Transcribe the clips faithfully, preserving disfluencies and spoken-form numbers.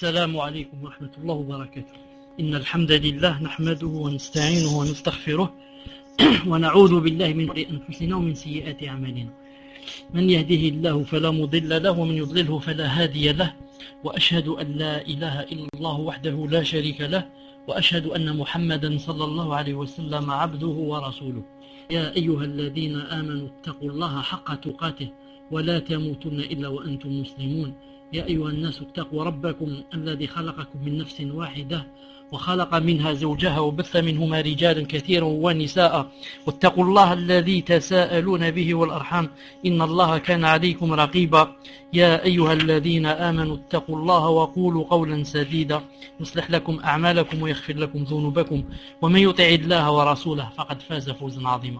السلام عليكم ورحمة الله وبركاته. إن الحمد لله نحمده ونستعينه ونستغفره ونعوذ بالله من شرور أنفسنا ومن سيئات أعمالنا. من يهده الله فلا مضل له ومن يضلله فلا هادي له، وأشهد أن لا إله إلا الله وحده لا شريك له، وأشهد أن محمدا صلى الله عليه وسلم عبده ورسوله. يا أيها الذين آمنوا اتقوا الله حق تقاته ولا تموتن إلا وأنتم مسلمون. يا أيها الناس اتقوا ربكم الذي خلقكم من نفس واحدة وخلق منها زوجها وبث منهما رجالا كثيرا ونساء، واتقوا الله الذي تساءلون به والأرحام إن الله كان عليكم رقيبا. يا أيها الذين آمنوا اتقوا الله وقولوا قولا سديدا يصلح لكم أعمالكم ويغفر لكم ذنوبكم، ومن يطع الله ورسوله فقد فاز فوزا عظيما.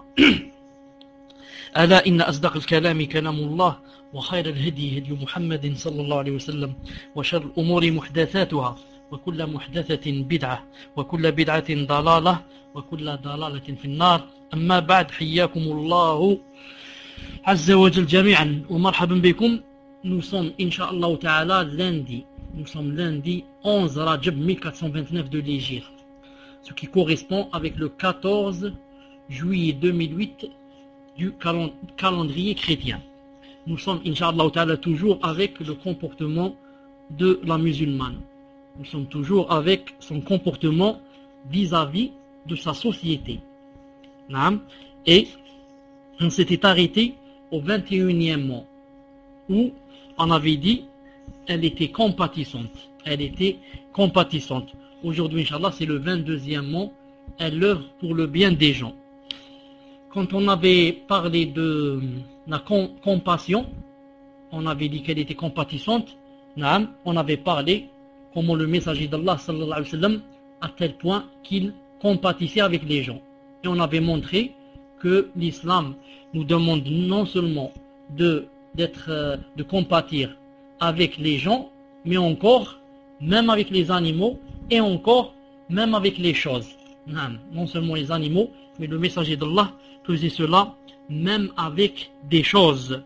ألا إن أصدق الكلام كلام الله، وخير الهدي هدي محمد صلى الله عليه وسلم، وشر الأمور محدثاتها، وكل محدثة بدعة، وكل بدعة ضلالة، وكل ضلالة في النار. أما بعد، حياكم الله عز وجل جميعا ومرحبا بكم. Nous sommes, Inch'Allah Ta'ala, lundi. Nous sommes lundi onze Rajab mille quatre cent vingt-neuf de l'Hégire, ce qui correspond avec le quatorze juillet deux mille huit du calendrier chrétien. Nous sommes, Inch'Allah Ta'ala, toujours avec le comportement de la musulmane. Nous sommes toujours avec son comportement vis-à-vis de sa société. Et on s'était arrêté au vingt et unième mois, où on avait dit elle était compatissante. Elle était compatissante. Aujourd'hui, Inch'Allah, c'est le vingt-deuxième mois. Elle œuvre pour le bien des gens. Quand on avait parlé de la compassion, on avait dit qu'elle était compatissante. On avait parlé comment le messager d'Allah sallallahu alayhi wa sallam, à tel point qu'il compatissait avec les gens. Et on avait montré que l'islam nous demande non seulement de, d'être, de compatir avec les gens, mais encore, même avec les animaux, et encore, même avec les choses. Non seulement les animaux, mais le messager d'Allah faisait cela même avec des choses.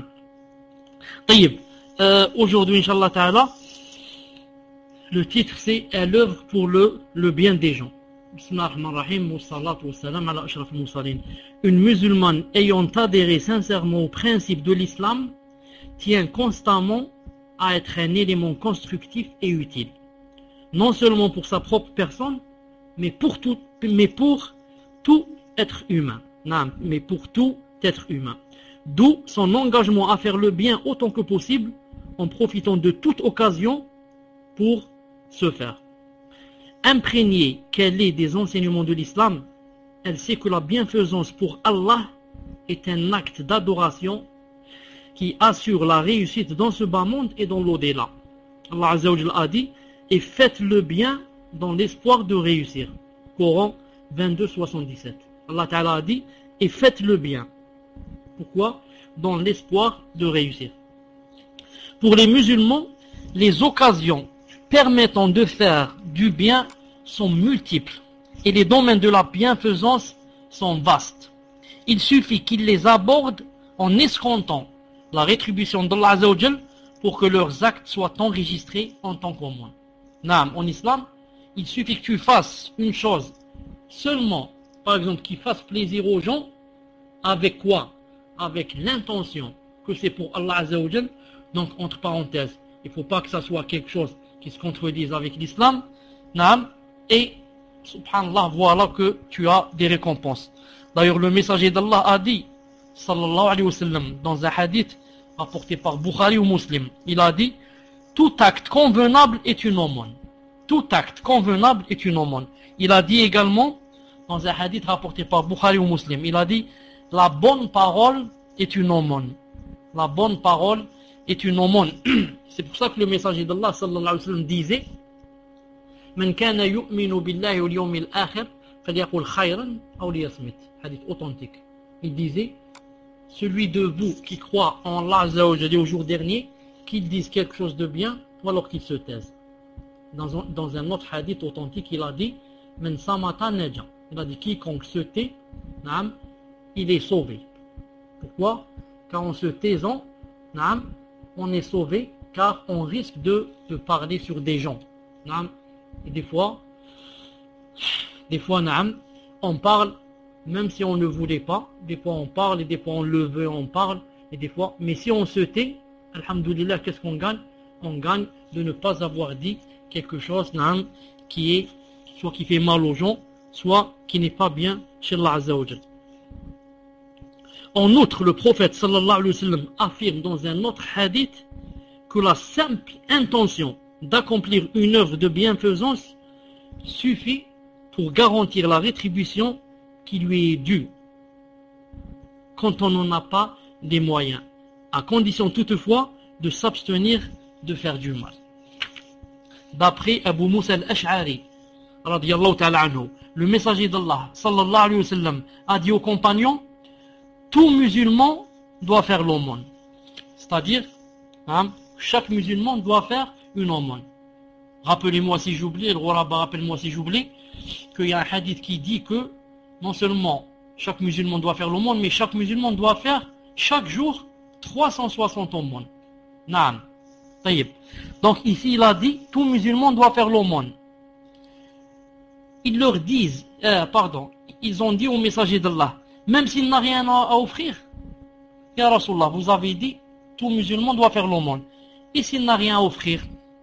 Euh, aujourd'hui, Inch'Allah Ta'ala, le titre c'est Elle œuvre pour le, le bien des gens. Une musulmane ayant adhéré sincèrement au principe de l'islam tient constamment à être un élément constructif et utile, non seulement pour sa propre personne, mais pour tout, mais pour tout être humain. Non, mais pour tout être humain. D'où son engagement à faire le bien autant que possible, en profitant de toute occasion pour se faire. Imprégnée qu'elle est des enseignements de l'islam, elle sait que la bienfaisance pour Allah est un acte d'adoration qui assure la réussite dans ce bas monde et dans l'au-delà. Allah Azza wa Jalla a dit « Et faites le bien dans l'espoir de réussir ». Coran vingt-deux soixante-dix-sept. Allah Ta'ala a dit « Et faites le bien ». Pourquoi? Dans l'espoir de réussir. Pour les musulmans, les occasions permettant de faire du bien sont multiples et les domaines de la bienfaisance sont vastes. Il suffit qu'ils les abordent en escomptant la rétribution d'Allah Azza wa Jal pour que leurs actes soient enregistrés en tant qu'au-moins. Naam, en islam, il suffit que tu fasses une chose seulement, par exemple, qui fasse plaisir aux gens, avec quoi? Avec l'intention que c'est pour Allah Azza wa Jal. Donc, entre parenthèses, il ne faut pas que ça soit quelque chose qui se contredise avec l'islam. Naam, et, subhanallah, voilà que tu as des récompenses. D'ailleurs, le messager d'Allah a dit, sallallahu alayhi wa sallam, dans un hadith rapporté par Bukhari ou Muslim, il a dit, tout acte convenable est une aumône. Tout acte convenable est une aumône. Il a dit également, dans un hadith rapporté par Bukhari ou Muslim, il a dit, la bonne parole est une aumône. La bonne parole est une aumône. C'est pour ça que le messager d'Allah sallallahu alayhi wa sallam disait Man kana yu'minu billahi wal yawmil akhir falyaqul khayran aw liyasmut. Hadith authentique. Il disait celui de vous qui croit en Allah Azza wa Jalla au jour dernier, qu'il dise quelque chose de bien ou alors qu'il se taise. Dans un, dans un autre hadith authentique, il a dit Man samata naja. Il a dit quiconque se tait, naam, il est sauvé. Pourquoi? Car en se taisant, naam, on est sauvé car on risque de, de parler sur des gens. Naam. Et des fois, des fois, naam, on parle, même si on ne voulait pas, des fois on parle, et des fois on le veut, on parle, et des fois, mais si on se tait, alhamdoulilah, qu'est-ce qu'on gagne? On gagne de ne pas avoir dit quelque chose, naam, qui est, soit qui fait mal aux gens, soit qui n'est pas bien chez Allah Azza wa Jal. En outre, le prophète sallallahu alayhi wa sallam affirme dans un autre hadith que la simple intention d'accomplir une œuvre de bienfaisance suffit pour garantir la rétribution qui lui est due quand on n'en a pas les moyens, à condition toutefois de s'abstenir de faire du mal. D'après Abu Musa al-Ash'ari, radiyallahu ta'ala anhu, le messager d'Allah sallallahu alayhi wa sallam a dit aux compagnons: tout musulman doit faire l'aumône. C'est-à-dire, hein, chaque musulman doit faire une aumône. Rappelez-moi si j'oublie, le roi Rabbah, rappelle-moi si j'oublie, qu'il y a un hadith qui dit que non seulement chaque musulman doit faire l'aumône, mais chaque musulman doit faire chaque jour trois cent soixante aumônes. Naam. Taïb. Donc ici il a dit, tout musulman doit faire l'aumône. Ils leur disent, euh, pardon, ils ont dit au messager d'Allah, même s'il n'a rien à, à offrir, Ya Rasulallah, vous avez dit, tout musulman doit faire l'aumône. Et s'il n'a rien à offrir,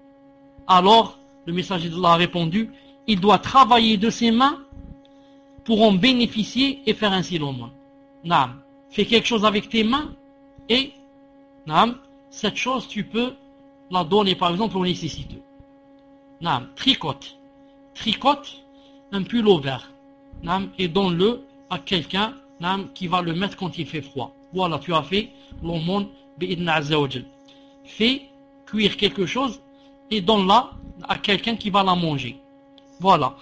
alors le messager d'Allah a répondu, il doit travailler de ses mains pour en bénéficier et faire ainsi l'aumône. Naam. Fais quelque chose avec tes mains et, naam, cette chose tu peux la donner par exemple aux nécessiteux. Naam. Tricote. Tricote un pull vert. Naam. Et donne-le à quelqu'un, naam, qui va le mettre quand il fait froid. Voilà, tu as fait l'aumône bi'idna azza wa jal. Fais cuire quelque chose et donne-la à quelqu'un qui va la manger. Voilà.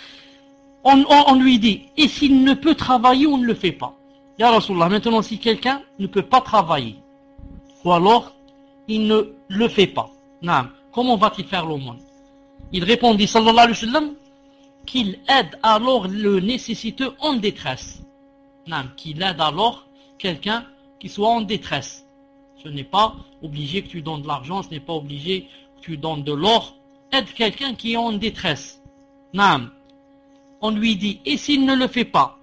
On, on, on lui dit, et s'il ne peut travailler, on ne le fait pas. Ya Rasulallah, maintenant si quelqu'un ne peut pas travailler, ou alors il ne le fait pas, naam, comment va-t-il faire l'aumône? Il répondit sallallahu alayhi wa sallam qu'il aide alors le nécessiteux en détresse. Naam, qu'il aide alors quelqu'un qui soit en détresse. Ce n'est pas obligé que tu donnes de l'argent, ce n'est pas obligé que tu donnes de l'or. Aide quelqu'un qui est en détresse. Naam. On lui dit, et s'il ne le fait pas?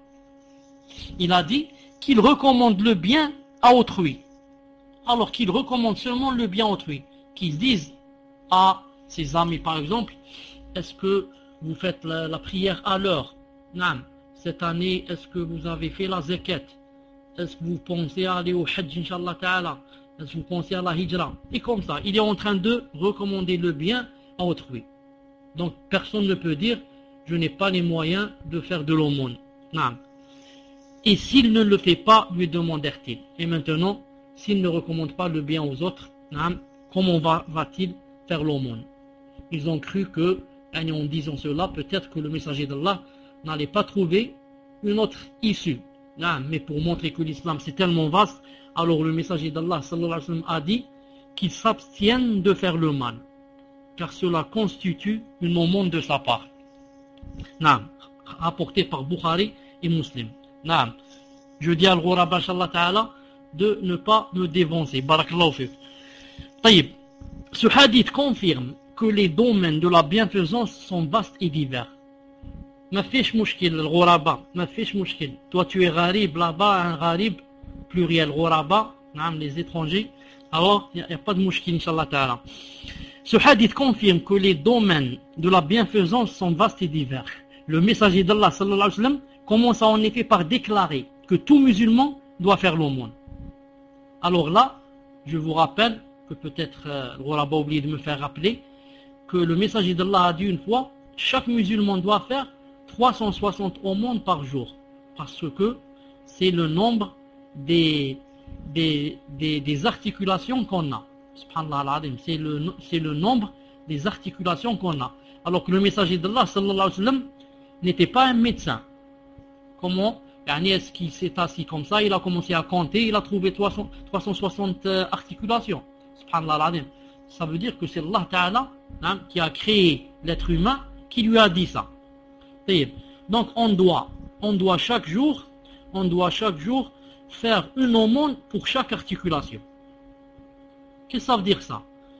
Il a dit qu'il recommande le bien à autrui. Alors qu'il recommande seulement le bien à autrui. Qu'il dise à ses amis par exemple, est-ce que vous faites la, la prière à l'heure? Naam. Cette année, est-ce que vous avez fait la zakat? Est-ce que vous pensez à aller au Hajj, Inch'Allah Ta'ala? Est-ce que vous pensez à la Hijra? Et comme ça, il est en train de recommander le bien à autrui. Donc, personne ne peut dire, je n'ai pas les moyens de faire de l'aumône. Non. Et s'il ne le fait pas, lui demandèrent-ils. Et maintenant, s'il ne recommande pas le bien aux autres, non, comment va, va-t-il faire l'aumône? Ils ont cru que, en disant cela, peut-être que le messager d'Allah n'allait pas trouver une autre issue. Non, mais pour montrer que l'islam c'est tellement vaste, alors le messager d'Allah sallallahu alayhi wa sallam a dit qu'ils s'abstiennent de faire le mal, car cela constitue une aumône de sa part. Naam, rapporté par Bukhari et Muslim. Naam, je dis à l'Ghuraba inshallah ta'ala de ne pas me dévancer. Barakallahu fik. Taïb, ce hadith confirme que les domaines de la bienfaisance sont vastes et divers. Ma fiche mouchkil, l'Ghuraba, ma fiche mouchkil. Toi tu es gharib là-bas, un gharib, pluriel, Ghuraba, naam, les étrangers. Alors, il n'y a, a pas de mouchkil inshallah ta'ala. Ce hadith confirme que les domaines de la bienfaisance sont vastes et divers. Le messager d'Allah sallallahu alayhi wa sallam commence en effet par déclarer que tout musulman doit faire l'aumône. Alors là, je vous rappelle que peut-être euh, le Ghuraba a oublié de me faire rappeler que le messager d'Allah a dit une fois, chaque musulman doit faire trois cent soixante aumônes par jour, parce que c'est le nombre des, des, des, des articulations qu'on a. Subhanallah al-Azim, c'est le, c'est le nombre des articulations qu'on a. Alors que le messager d'Allah sallallahu alayhi wa sallam n'était pas un médecin. Comment? Est-ce qu'il s'est assis comme ça, il a commencé à compter, il a trouvé trois cent soixante articulations. Subhanallah al-Azim. Ça veut dire que c'est Allah Ta'ala, hein, qui a créé l'être humain, qui lui a dit ça. Donc on doit, on doit chaque jour, on doit chaque jour faire une aumône pour chaque articulation. Qu'est-ce que ça veut dire ça?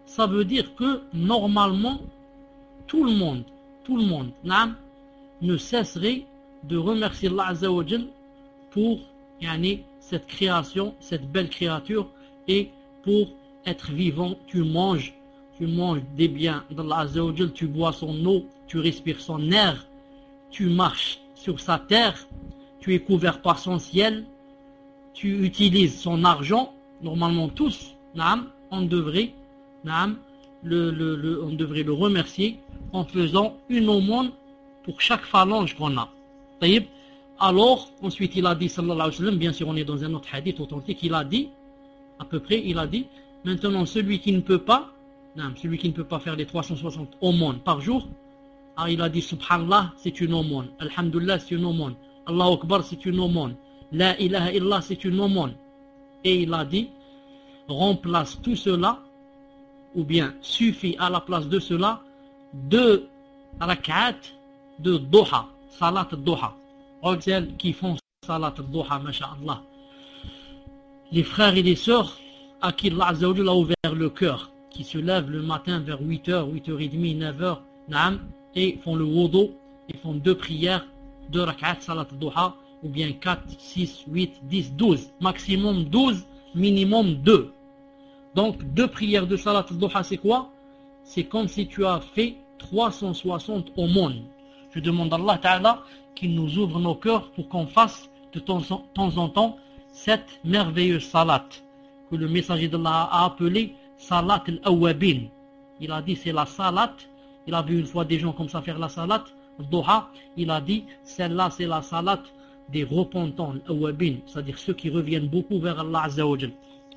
ça veut dire que normalement, tout le monde, tout le monde, naam, ne cesserait de remercier Allah Azza wa Jal pour yani, cette création, cette belle créature, et pour être vivant, tu manges, tu manges des biens d'Allah Azza wa Jal, tu bois son eau, tu respires son air, tu marches sur sa terre, tu es couvert par son ciel, tu utilises son argent. Normalement tous, naam, on devrait, naam, le, le, le, on devrait le remercier en faisant une aumône pour chaque phalange qu'on a. Taïb. Alors, ensuite il a dit, sallallahu alayhi wa sallam, bien sûr on est dans un autre hadith authentique, il a dit, à peu près, il a dit, maintenant celui qui ne peut pas, naam, celui qui ne peut pas faire les trois cent soixante aumônes par jour, ah, il a dit, subhanallah, c'est une aumône, alhamdulillah, c'est une aumône, Allahu Akbar, c'est une aumône, la ilaha illallah, c'est une aumône. Et il a dit, remplace tout cela, ou bien suffit à la place de cela, deux rak'at de doha, salat doha. Celles qui font salat doha, masha'Allah. Les frères et les sœurs à qui Allah Azza wa Jalla a ouvert le cœur, qui se lèvent le matin vers huit heures, huit heures trente, neuf heures, naam, et font le wudu, et font deux prières, deux rak'at salat doha, ou bien quatre, six, huit, dix, douze, maximum douze, minimum deux. Donc deux prières de salat al-duha, c'est quoi? C'est comme si tu as fait trois cent soixante aumônes. Je demande à Allah Ta'ala qu'il nous ouvre nos cœurs pour qu'on fasse de temps en temps cette merveilleuse salat que le messager d'Allah a appelé salat al-awwabin. Il a dit c'est la salat. Il a vu une fois des gens comme ça faire la salat al-duha. Il a dit celle-là c'est la salat des repentants, al-awwabin, c'est-à-dire ceux qui reviennent beaucoup vers Allah Azza wa Jal.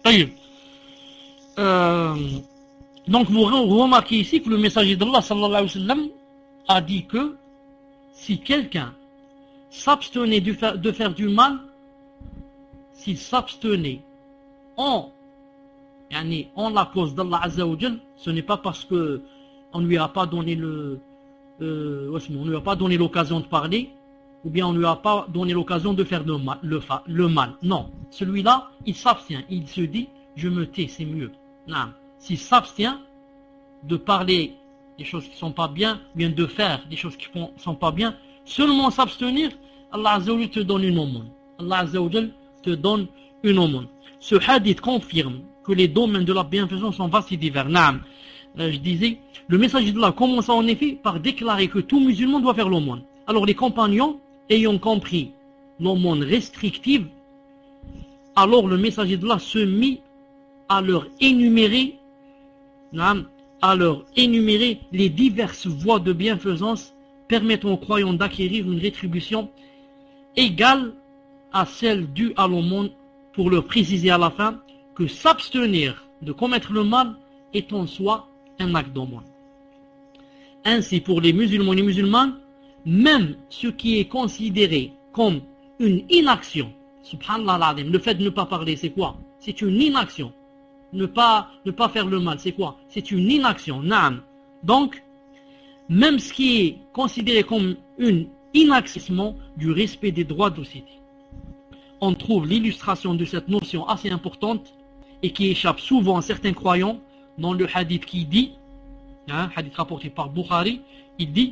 Euh, donc vous remarquez ici que le messager d'Allah sallallahu alayhi wa sallam a dit que si quelqu'un s'abstenait de faire, de faire du mal, s'il s'abstenait en, yani, en la cause d'Allah Azza wa Jal, ce n'est pas parce que on lui a pas donné le, euh, on lui a pas donné l'occasion de parler, ou bien on ne lui a pas donné l'occasion de faire le mal, le, le mal. Non, celui-là, il s'abstient, il se dit, je me tais, c'est mieux. Non. S'il s'abstient de parler des choses qui ne sont pas bien, ou bien de faire des choses qui ne sont pas bien, seulement s'abstenir, Allah Azza wa Jal te donne une aumône. Allah Azza wa Jal te donne une aumône. Ce hadith confirme que les domaines de la bienfaisance sont vastes et divers. Naam. Euh, je disais, le messager d'Allah commence en effet par déclarer que tout musulman doit faire l'aumône. Alors les compagnons, ayant compris l'aumône restrictive, alors le messager d'Allah se mit à leur énumérer, à leur énumérer les diverses voies de bienfaisance permettant aux croyants d'acquérir une rétribution égale à celle due à l'aumône, pour leur préciser à la fin que s'abstenir de commettre le mal est en soi un acte d'aumône. Ainsi, pour les musulmans et les musulmanes, même ce qui est considéré comme une inaction, subhanallah al-azim, le fait de ne pas parler, c'est quoi? C'est une inaction. Ne pas, ne pas faire le mal, c'est quoi? C'est une inaction, naam. Donc, même ce qui est considéré comme une inaction du respect des droits de cité. On trouve l'illustration de cette notion assez importante et qui échappe souvent à certains croyants dans le hadith qui dit, hein, hadith rapporté par Bukhari, il dit: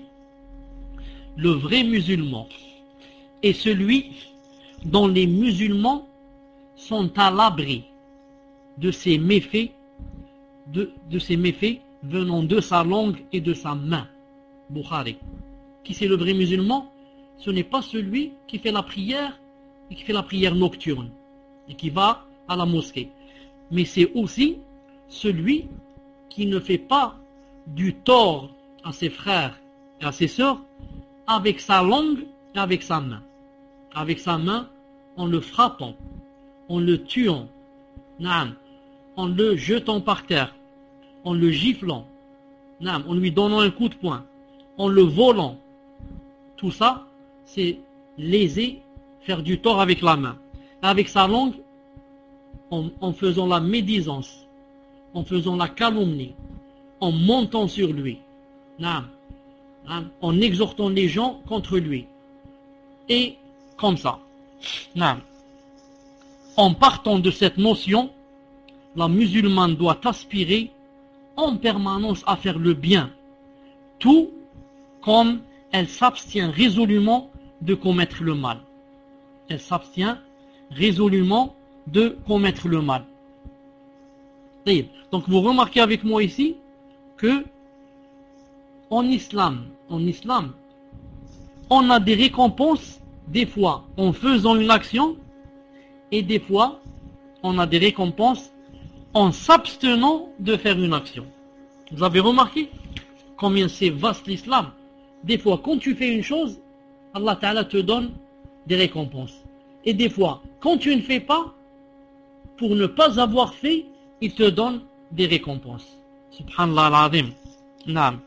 le vrai musulman est celui dont les musulmans sont à l'abri de ces méfaits, de, de ces méfaits venant de sa langue et de sa main. Bukhari. Qui c'est le vrai musulman? Ce n'est pas celui qui fait la prière et qui fait la prière nocturne et qui va à la mosquée, mais c'est aussi celui qui ne fait pas du tort à ses frères et à ses sœurs avec sa langue et avec sa main. Avec sa main, en le frappant, en le tuant, naam, en le jetant par terre, en le giflant, naam, en lui donnant un coup de poing, en le volant. Tout ça, c'est léser, faire du tort avec la main. Avec sa langue, en, en faisant la médisance, en faisant la calomnie, en montant sur lui, naam, naam, en exhortant les gens contre lui. Et comme ça. Naam. En partant de cette notion, la musulmane doit aspirer en permanence à faire le bien, tout comme elle s'abstient résolument de commettre le mal. Elle s'abstient résolument de commettre le mal. Donc vous remarquez avec moi ici que en islam, en islam, on a des récompenses des fois en faisant une action et des fois on a des récompenses en s'abstenant de faire une action. Vous avez remarqué combien c'est vaste l'islam? Des fois quand tu fais une chose, Allah Ta'ala te donne des récompenses. Et des fois quand tu ne fais pas, pour ne pas avoir fait, il te donne des récompenses. Subhanallah al-Azim. Naam.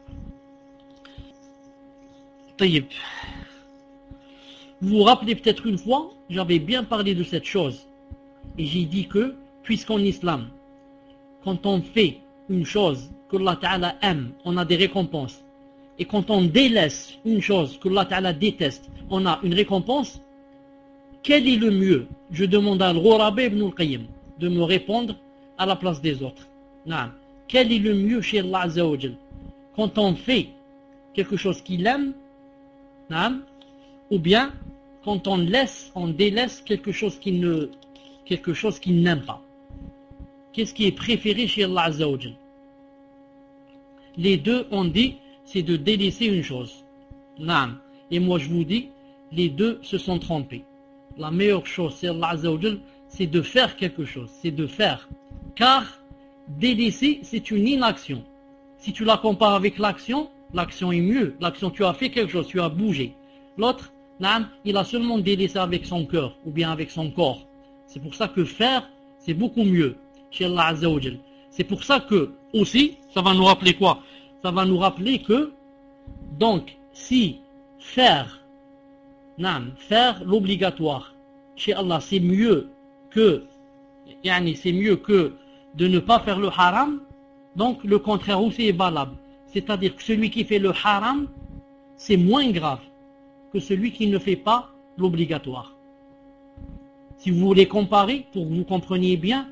Taïb. Vous vous rappelez peut-être une fois, j'avais bien parlé de cette chose. Et j'ai dit que, puisqu'en islam, quand on fait une chose que Allah Ta'ala aime, on a des récompenses. Et quand on délaisse une chose que Allah Ta'ala déteste, on a une récompense. Quel est le mieux? Je demande à Al-Ghurabi ibn al-Qayyim de me répondre à la place des autres. Non. Quel est le mieux chez Allah Azza wa Jal? Quand on fait quelque chose qu'il aime, non, ou bien quand on laisse, on délaisse quelque chose qu'il ne, quelque chose qu'il n'aime pas. Qu'est-ce qui est préféré chez Allah Azza wa Jal? Les deux ont dit, c'est de délaisser une chose. Non. Et moi je vous dis, les deux se sont trompés. La meilleure chose, c'est Allah Azza wa Jal, c'est de faire quelque chose, c'est de faire. Car délaisser, c'est une inaction. Si tu la compares avec l'action, l'action est mieux. L'action, tu as fait quelque chose, tu as bougé. L'autre, il a seulement délaissé avec son cœur ou bien avec son corps. C'est pour ça que faire, c'est beaucoup mieux chez Allah Azza wa Jal. C'est pour ça que, aussi, ça va nous rappeler quoi? Ça va nous rappeler que, donc, si faire, non, faire l'obligatoire chez Allah, c'est mieux que, yani, c'est mieux que de ne pas faire le haram, donc le contraire aussi est valable. C'est-à-dire que celui qui fait le haram, c'est moins grave que celui qui ne fait pas l'obligatoire. Si vous voulez comparer, pour que vous compreniez bien,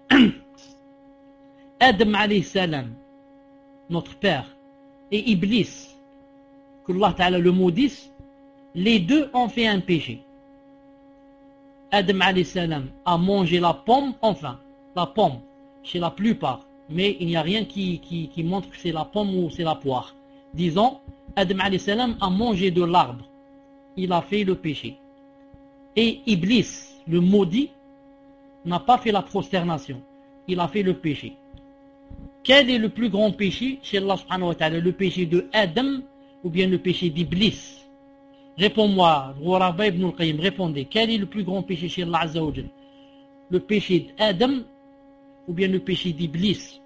Adam alayhi salam, notre père, et Iblis, que Allah Ta'ala le maudisse, les deux ont fait un péché. Adam alayhi salam a mangé la pomme, enfin, la pomme, chez la plupart, mais il n'y a rien qui, qui, qui montre que c'est la pomme ou c'est la poire. Disons, Adam alayhi salam a mangé de l'arbre, il a fait le péché. Et Iblis, le maudit, n'a pas fait la prosternation, il a fait le péché. Quel est le plus grand péché chez Allah subhanahu wa ta'ala? Le péché de Adam ou bien le péché d'Iblis? Réponds-moi, Ghurabi ibn al-Qayyim, répondez. Quel est le plus grand péché chez Allah Azza wa Jal? Le péché d'Adam ou bien le péché d'Iblis?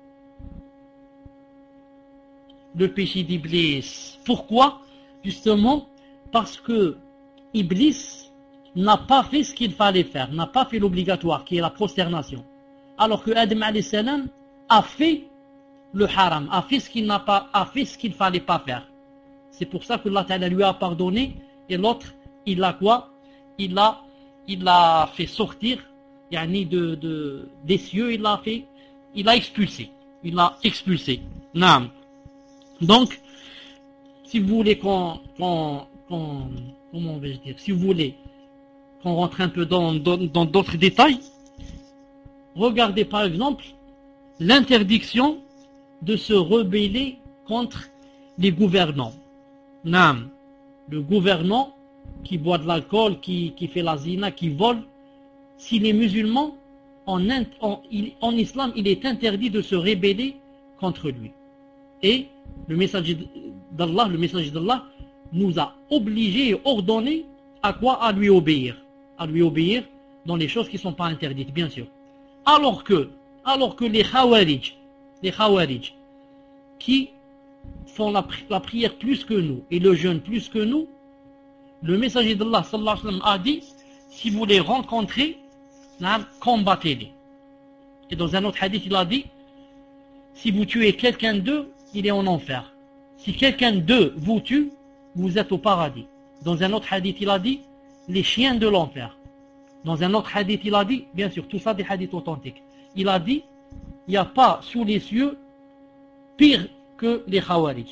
Le péché d'Iblis. Pourquoi? Justement parce que Iblis n'a pas fait ce qu'il fallait faire, n'a pas fait l'obligatoire qui est la prosternation. Alors que Adam alayhi salam a fait le haram, a fait ce qu'il n'a pas, a fait ce qu'il fallait pas faire. C'est pour ça que Allah Ta'ala lui a pardonné et l'autre, il a quoi? Il a, il a fait sortir, yani de, de, des cieux, il l'a fait, il a expulsé, il a expulsé. Naam. Donc, si vous voulez qu'on, qu'on, qu'on comment vais-je dire, si vous voulez qu'on rentre un peu dans, dans, dans d'autres détails, regardez par exemple l'interdiction de se rebeller contre les gouvernants. Naam, le gouvernant qui boit de l'alcool, qui, qui fait la zina, qui vole, si les musulmans, en, en, en islam, il est interdit de se rebeller contre lui. Et le messager d'Allah, le messager d'Allah nous a obligés et ordonné à quoi? À lui obéir. À lui obéir dans les choses qui ne sont pas interdites, bien sûr. Alors que, alors que les Khawarij, les Khawarij, qui font la, pri la prière plus que nous et le jeûne plus que nous, le messager d'Allah sallallahu alayhi wa sallam a dit, si vous les rencontrez, combattez-les. Et dans un autre hadith, il a dit, si vous tuez quelqu'un d'eux, il est en enfer. Si quelqu'un d'eux vous tue, vous êtes au paradis. Dans un autre hadith, il a dit, les chiens de l'enfer. Dans un autre hadith, il a dit, bien sûr, tout ça des hadiths authentiques. Il a dit, il n'y a pas sous les cieux pire que les Khawarij.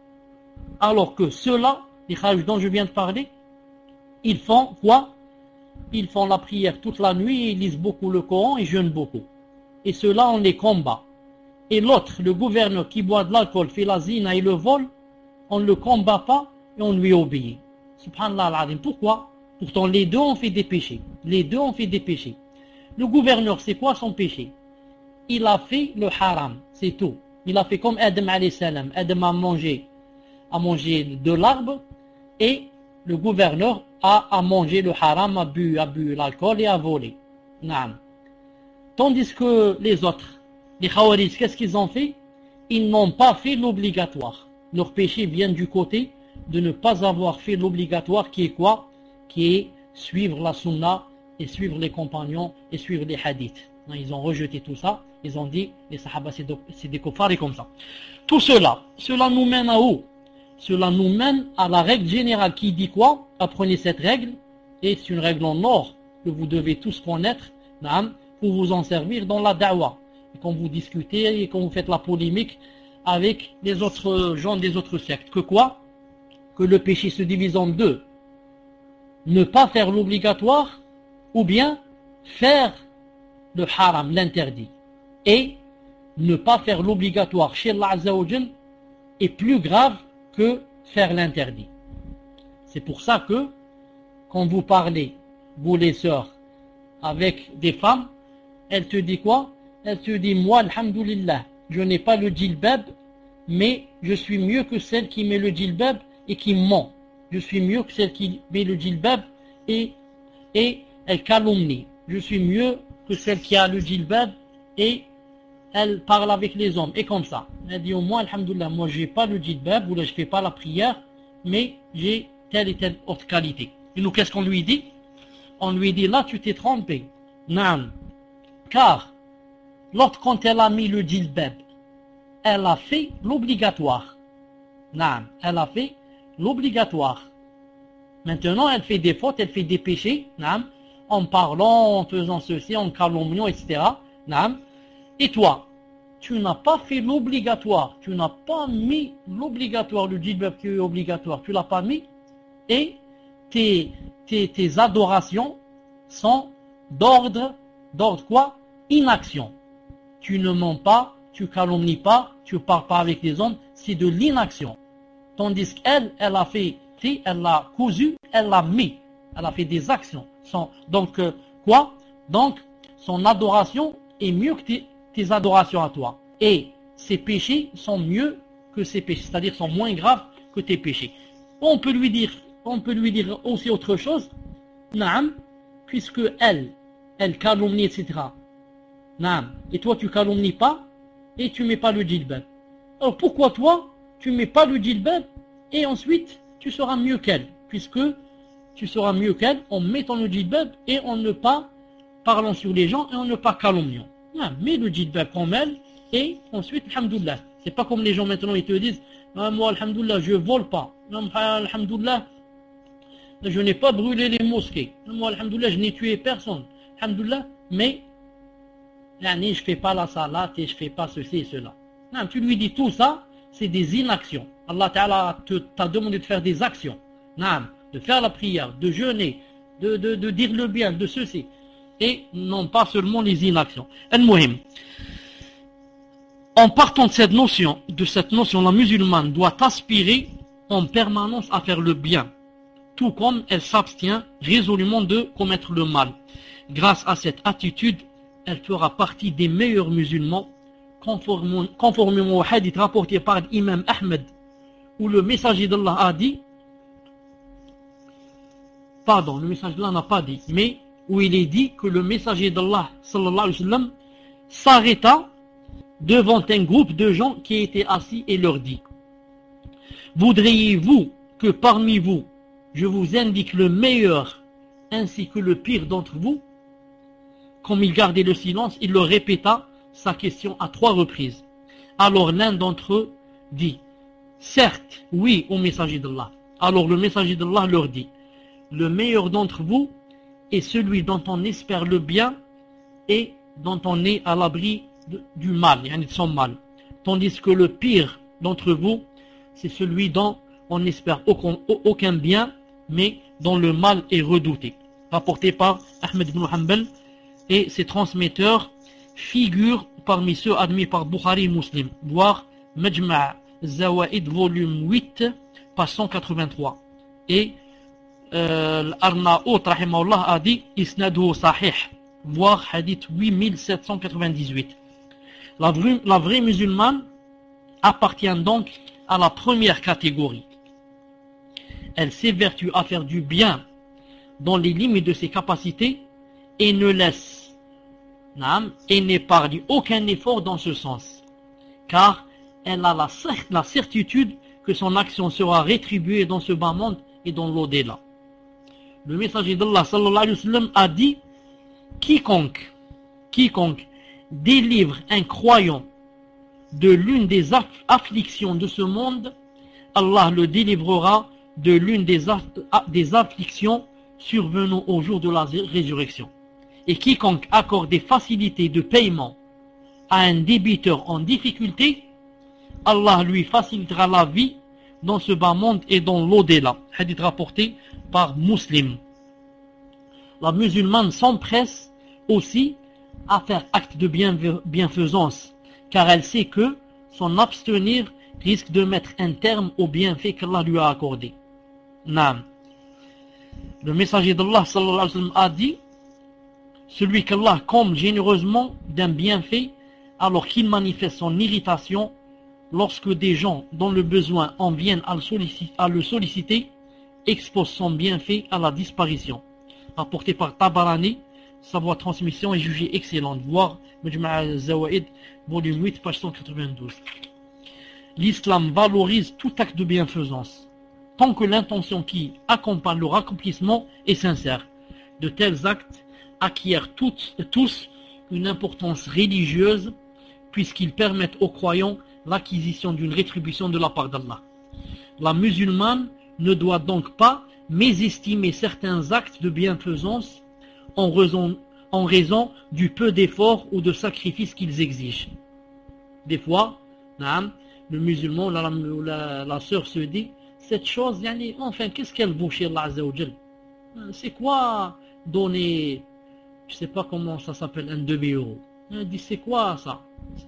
Alors que ceux-là, les Khawarij dont je viens de parler, ils font quoi? Ils font la prière toute la nuit, ils lisent beaucoup le Coran et jeûnent beaucoup. Et ceux-là, on les combat. Et l'autre, le gouverneur qui boit de l'alcool, fait la zina et le vol, on ne le combat pas et on lui obéit. Subhanallah al-Azim. Pourquoi? Pourtant, les deux ont fait des péchés. Les deux ont fait des péchés. Le gouverneur, c'est quoi son péché? Il a fait le haram, c'est tout. Il a fait comme Adam alayhi salam. Adam a mangé, a mangé de l'arbre et le gouverneur a, a mangé le haram, a bu, a bu l'alcool et a volé. Naam. Tandis que les autres, les Khawarij, qu'est-ce qu'ils ont fait? Ils n'ont pas fait l'obligatoire. Leur péché vient du côté de ne pas avoir fait l'obligatoire qui est quoi? Qui est suivre la sunna et suivre les compagnons et suivre les hadiths. Ils ont rejeté tout ça. Ils ont dit, les sahaba c'est des kuffars et comme ça. Tout cela, cela nous mène à où? Cela nous mène à la règle générale qui dit quoi? Apprenez cette règle, et c'est une règle en or que vous devez tous connaître, pour vous en servir dans la da'wah. Et quand vous discutez et quand vous faites la polémique avec les autres gens des autres sectes. Que quoi? Que le péché se divise en deux. Ne pas faire l'obligatoire, ou bien faire le haram, l'interdit. Et ne pas faire l'obligatoire chez Allah Azza wa Jal est plus grave que faire l'interdit. C'est pour ça que quand vous parlez, vous les sœurs, avec des femmes, elle te dit quoi? Elle te dit, moi, alhamdoulilah, je n'ai pas le djilbab, mais je suis mieux que celle qui met le djilbab et qui ment. Je suis mieux que celle qui met le djilbab et, et elle calomnie. Je suis mieux que celle qui a le djilbab et elle parle avec les hommes. Et comme ça. Elle dit au moins, alhamdoulilah, moi je n'ai pas le djilbab, ou là je ne fais pas la prière, mais j'ai telle et telle autre qualité. Et nous, qu'est-ce qu'on lui dit? On lui dit, là tu t'es trompé. Naam. Car, l'autre, quand elle a mis le djilbab, elle a fait l'obligatoire. Naam. Elle a fait l'obligatoire. Maintenant, elle fait des fautes, elle fait des péchés, naam, en parlant, en faisant ceci, en calomniant, et cetera. Naam. Et toi, tu n'as pas fait l'obligatoire, tu n'as pas mis l'obligatoire, le djilbab qui est obligatoire, tu l'as pas mis, et tes, tes, tes adorations sont d'ordre, d'ordre quoi? Inaction. Tu ne mens pas, tu calomnies pas, tu ne parles pas avec les hommes, c'est de l'inaction. Tandis qu'elle, elle a fait, elle l'a cousu, elle l'a mis, elle a fait des actions. Son, donc, euh, quoi? Donc, son adoration est mieux que tes, tes adorations à toi. Et ses péchés sont mieux que ses péchés, c'est-à-dire sont moins graves que tes péchés. On peut lui dire, on peut lui dire aussi autre chose, naam, puisque elle, elle calomnie, et cetera. Naam. Et toi, tu calomnies pas, et tu mets pas le djilbab. Alors pourquoi toi, tu mets pas le djilbab, et ensuite, tu seras mieux qu'elle, puisque tu seras mieux qu'elle en mettant le djilbab et en ne pas parlant sur les gens et en ne pas calomniant. Ah, mets le djilbab comme elle et ensuite, alhamdoulilah. C'est pas comme les gens maintenant, ils te disent, ah, moi, alhamdoulilah, je vole pas. Alhamdoulilah, je n'ai pas brûlé les mosquées. Moi, alhamdoulilah, je n'ai tué personne. Alhamdoulilah, mais je fais pas la salat et je fais pas ceci et cela. Non, tu lui dis tout ça, c'est des inactions. Allah Ta'ala t'a demandé de faire des actions. Non, de faire la prière, de jeûner, de, de, de dire le bien, de ceci. Et non pas seulement les inactions. Al-Muhim. En partant de cette notion, de cette notion, la musulmane doit aspirer en permanence à faire le bien, tout comme elle s'abstient résolument de commettre le mal. Grâce à cette attitude, elle fera partie des meilleurs musulmans, conformément, conformément au hadith rapporté par l'imam Ahmed, où le messager d'Allah a dit, pardon, le messager d'Allah n'a pas dit, mais où il est dit que le messager d'Allah, sallallahu alayhi wa sallam, s'arrêta devant un groupe de gens qui étaient assis et leur dit, voudriez-vous que parmi vous, je vous indique le meilleur ainsi que le pire d'entre vous? Comme il gardait le silence, il leur répéta sa question à trois reprises. Alors l'un d'entre eux dit, certes, oui, au messager d'Allah. Alors le messager d'Allah leur dit, le meilleur d'entre vous est celui dont on espère le bien et dont on est à l'abri de, du mal, de son mal. tandis que le pire d'entre vous, c'est celui dont on n'espère aucun, aucun bien, mais dont le mal est redouté. Rapporté par Ahmed ibn Hanbal et ses transmetteurs figurent parmi ceux admis par Bukhari et Muslim, voire Majma' Zawaid volume huit, page cent quatre-vingt-trois. Et euh, l'Arnaout rahimahullah a dit Isnaduhu sahih, voire hadith huit mille sept cent quatre-vingt-dix-huit. La vraie, la vraie musulmane appartient donc à la première catégorie. Elle s'évertue à faire du bien dans les limites de ses capacités et ne laisse et n'épargne aucun effort dans ce sens, car elle a la, la certitude que son action sera rétribuée dans ce bas monde et dans l'au-delà. Le messager d'Allah sallallahu alayhi wa sallam a dit quiconque, quiconque délivre un croyant de l'une des aff afflictions de ce monde, Allah le délivrera de l'une des, aff des afflictions survenant au jour de la résurrection. Et quiconque accorde des facilités de paiement à un débiteur en difficulté, Allah lui facilitera la vie dans ce bas monde et dans l'au-delà. Hadith rapporté par Muslim. La musulmane s'empresse aussi à faire acte de bienfaisance, car elle sait que son abstenir risque de mettre un terme au bienfait qu'Allah lui a accordé. Naam. Le messager d'Allah sallallahu alayhi wa sallam a dit celui qu'Allah comble généreusement d'un bienfait alors qu'il manifeste son irritation lorsque des gens dont le besoin en viennent à le solliciter, à le solliciter expose son bienfait à la disparition. Rapporté par Tabarani, sa voie de transmission est jugée excellente. Voir Majma' Zawaid, volume huit, page cent quatre-vingt-douze. L'islam valorise tout acte de bienfaisance, tant que l'intention qui accompagne leur accomplissement est sincère. De tels actes acquièrent toutes, tous une importance religieuse, puisqu'ils permettent aux croyants l'acquisition d'une rétribution de la part d'Allah. La musulmane ne doit donc pas mésestimer certains actes de bienfaisance en raison, en raison du peu d'efforts ou de sacrifices qu'ils exigent. Des fois, le musulman, la, la, la sœur se dit, cette chose, enfin, qu'est-ce qu'elle vaut chez Allah Azza wa Jal? C'est quoi donner, je ne sais pas comment ça s'appelle, un demi-euro? Elle dit, c'est quoi ça?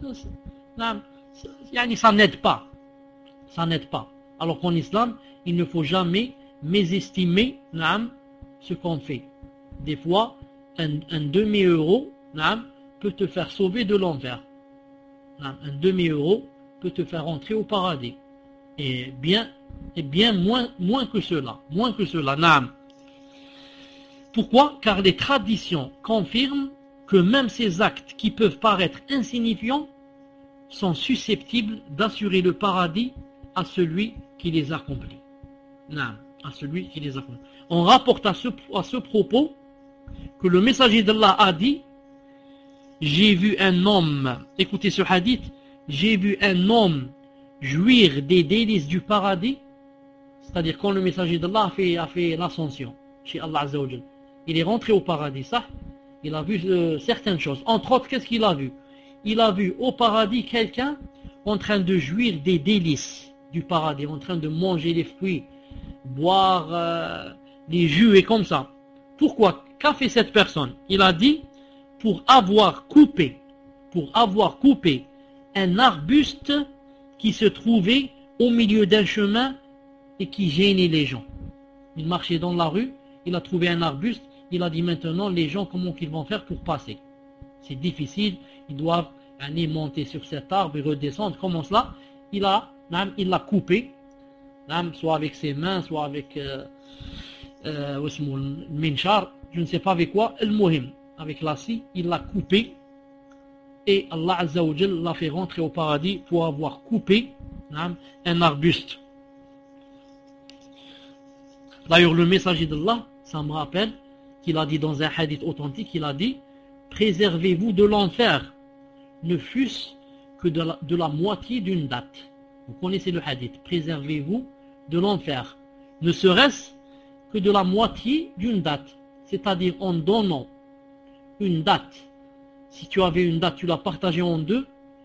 Ça n'aide pas. Ça n'aide pas. Alors qu'en islam, il ne faut jamais mésestimer ce qu'on fait. Des fois, un, un demi-euro peut te faire sauver de l'enfer. Un demi-euro peut te faire entrer au paradis. Et bien, et bien moins, moins que cela. Moins que cela. Naam. Pourquoi? Car les traditions confirment que même ces actes qui peuvent paraître insignifiants sont susceptibles d'assurer le paradis à celui qui les accomplit. Non, à celui qui les accomplit. On rapporte à ce, à ce propos que le messager d'Allah a dit, j'ai vu un homme, écoutez ce hadith, j'ai vu un homme jouir des délices du paradis, c'est-à-dire quand le messager d'Allah a fait, a fait l'ascension chez Allah Azza wa Jal. Il est rentré au paradis, ça, il a vu euh, certaines choses. Entre autres, qu'est-ce qu'il a vu? Il a vu au paradis quelqu'un en train de jouir des délices du paradis, en train de manger les fruits, boire euh, les jus et comme ça. Pourquoi? Qu'a fait cette personne? Il a dit, pour avoir coupé, pour avoir coupé un arbuste qui se trouvait au milieu d'un chemin et qui gênait les gens. Il marchait dans la rue, il a trouvé un arbuste, il a dit maintenant les gens comment qu'ils vont faire pour passer. C'est difficile, ils doivent aller monter sur cet arbre et redescendre. Comment cela? Il a, il l'a coupé, soit avec ses mains, soit avec euh, euh, le minchar, je ne sais pas avec quoi, le muhim, avec la scie, il l'a coupé et Allah Azza wa Jal l'a fait rentrer au paradis pour avoir coupé un arbuste. D'ailleurs, le messager d'Allah, ça me rappelle qu'il a dit dans un hadith authentique, il a dit, préservez-vous de l'enfer, ne fût-ce que de la, de la moitié d'une date. Vous connaissez le hadith, préservez-vous de l'enfer, ne serait-ce que de la moitié d'une date, c'est-à-dire en donnant une date. Si tu avais une date, tu l'as partagée en deux,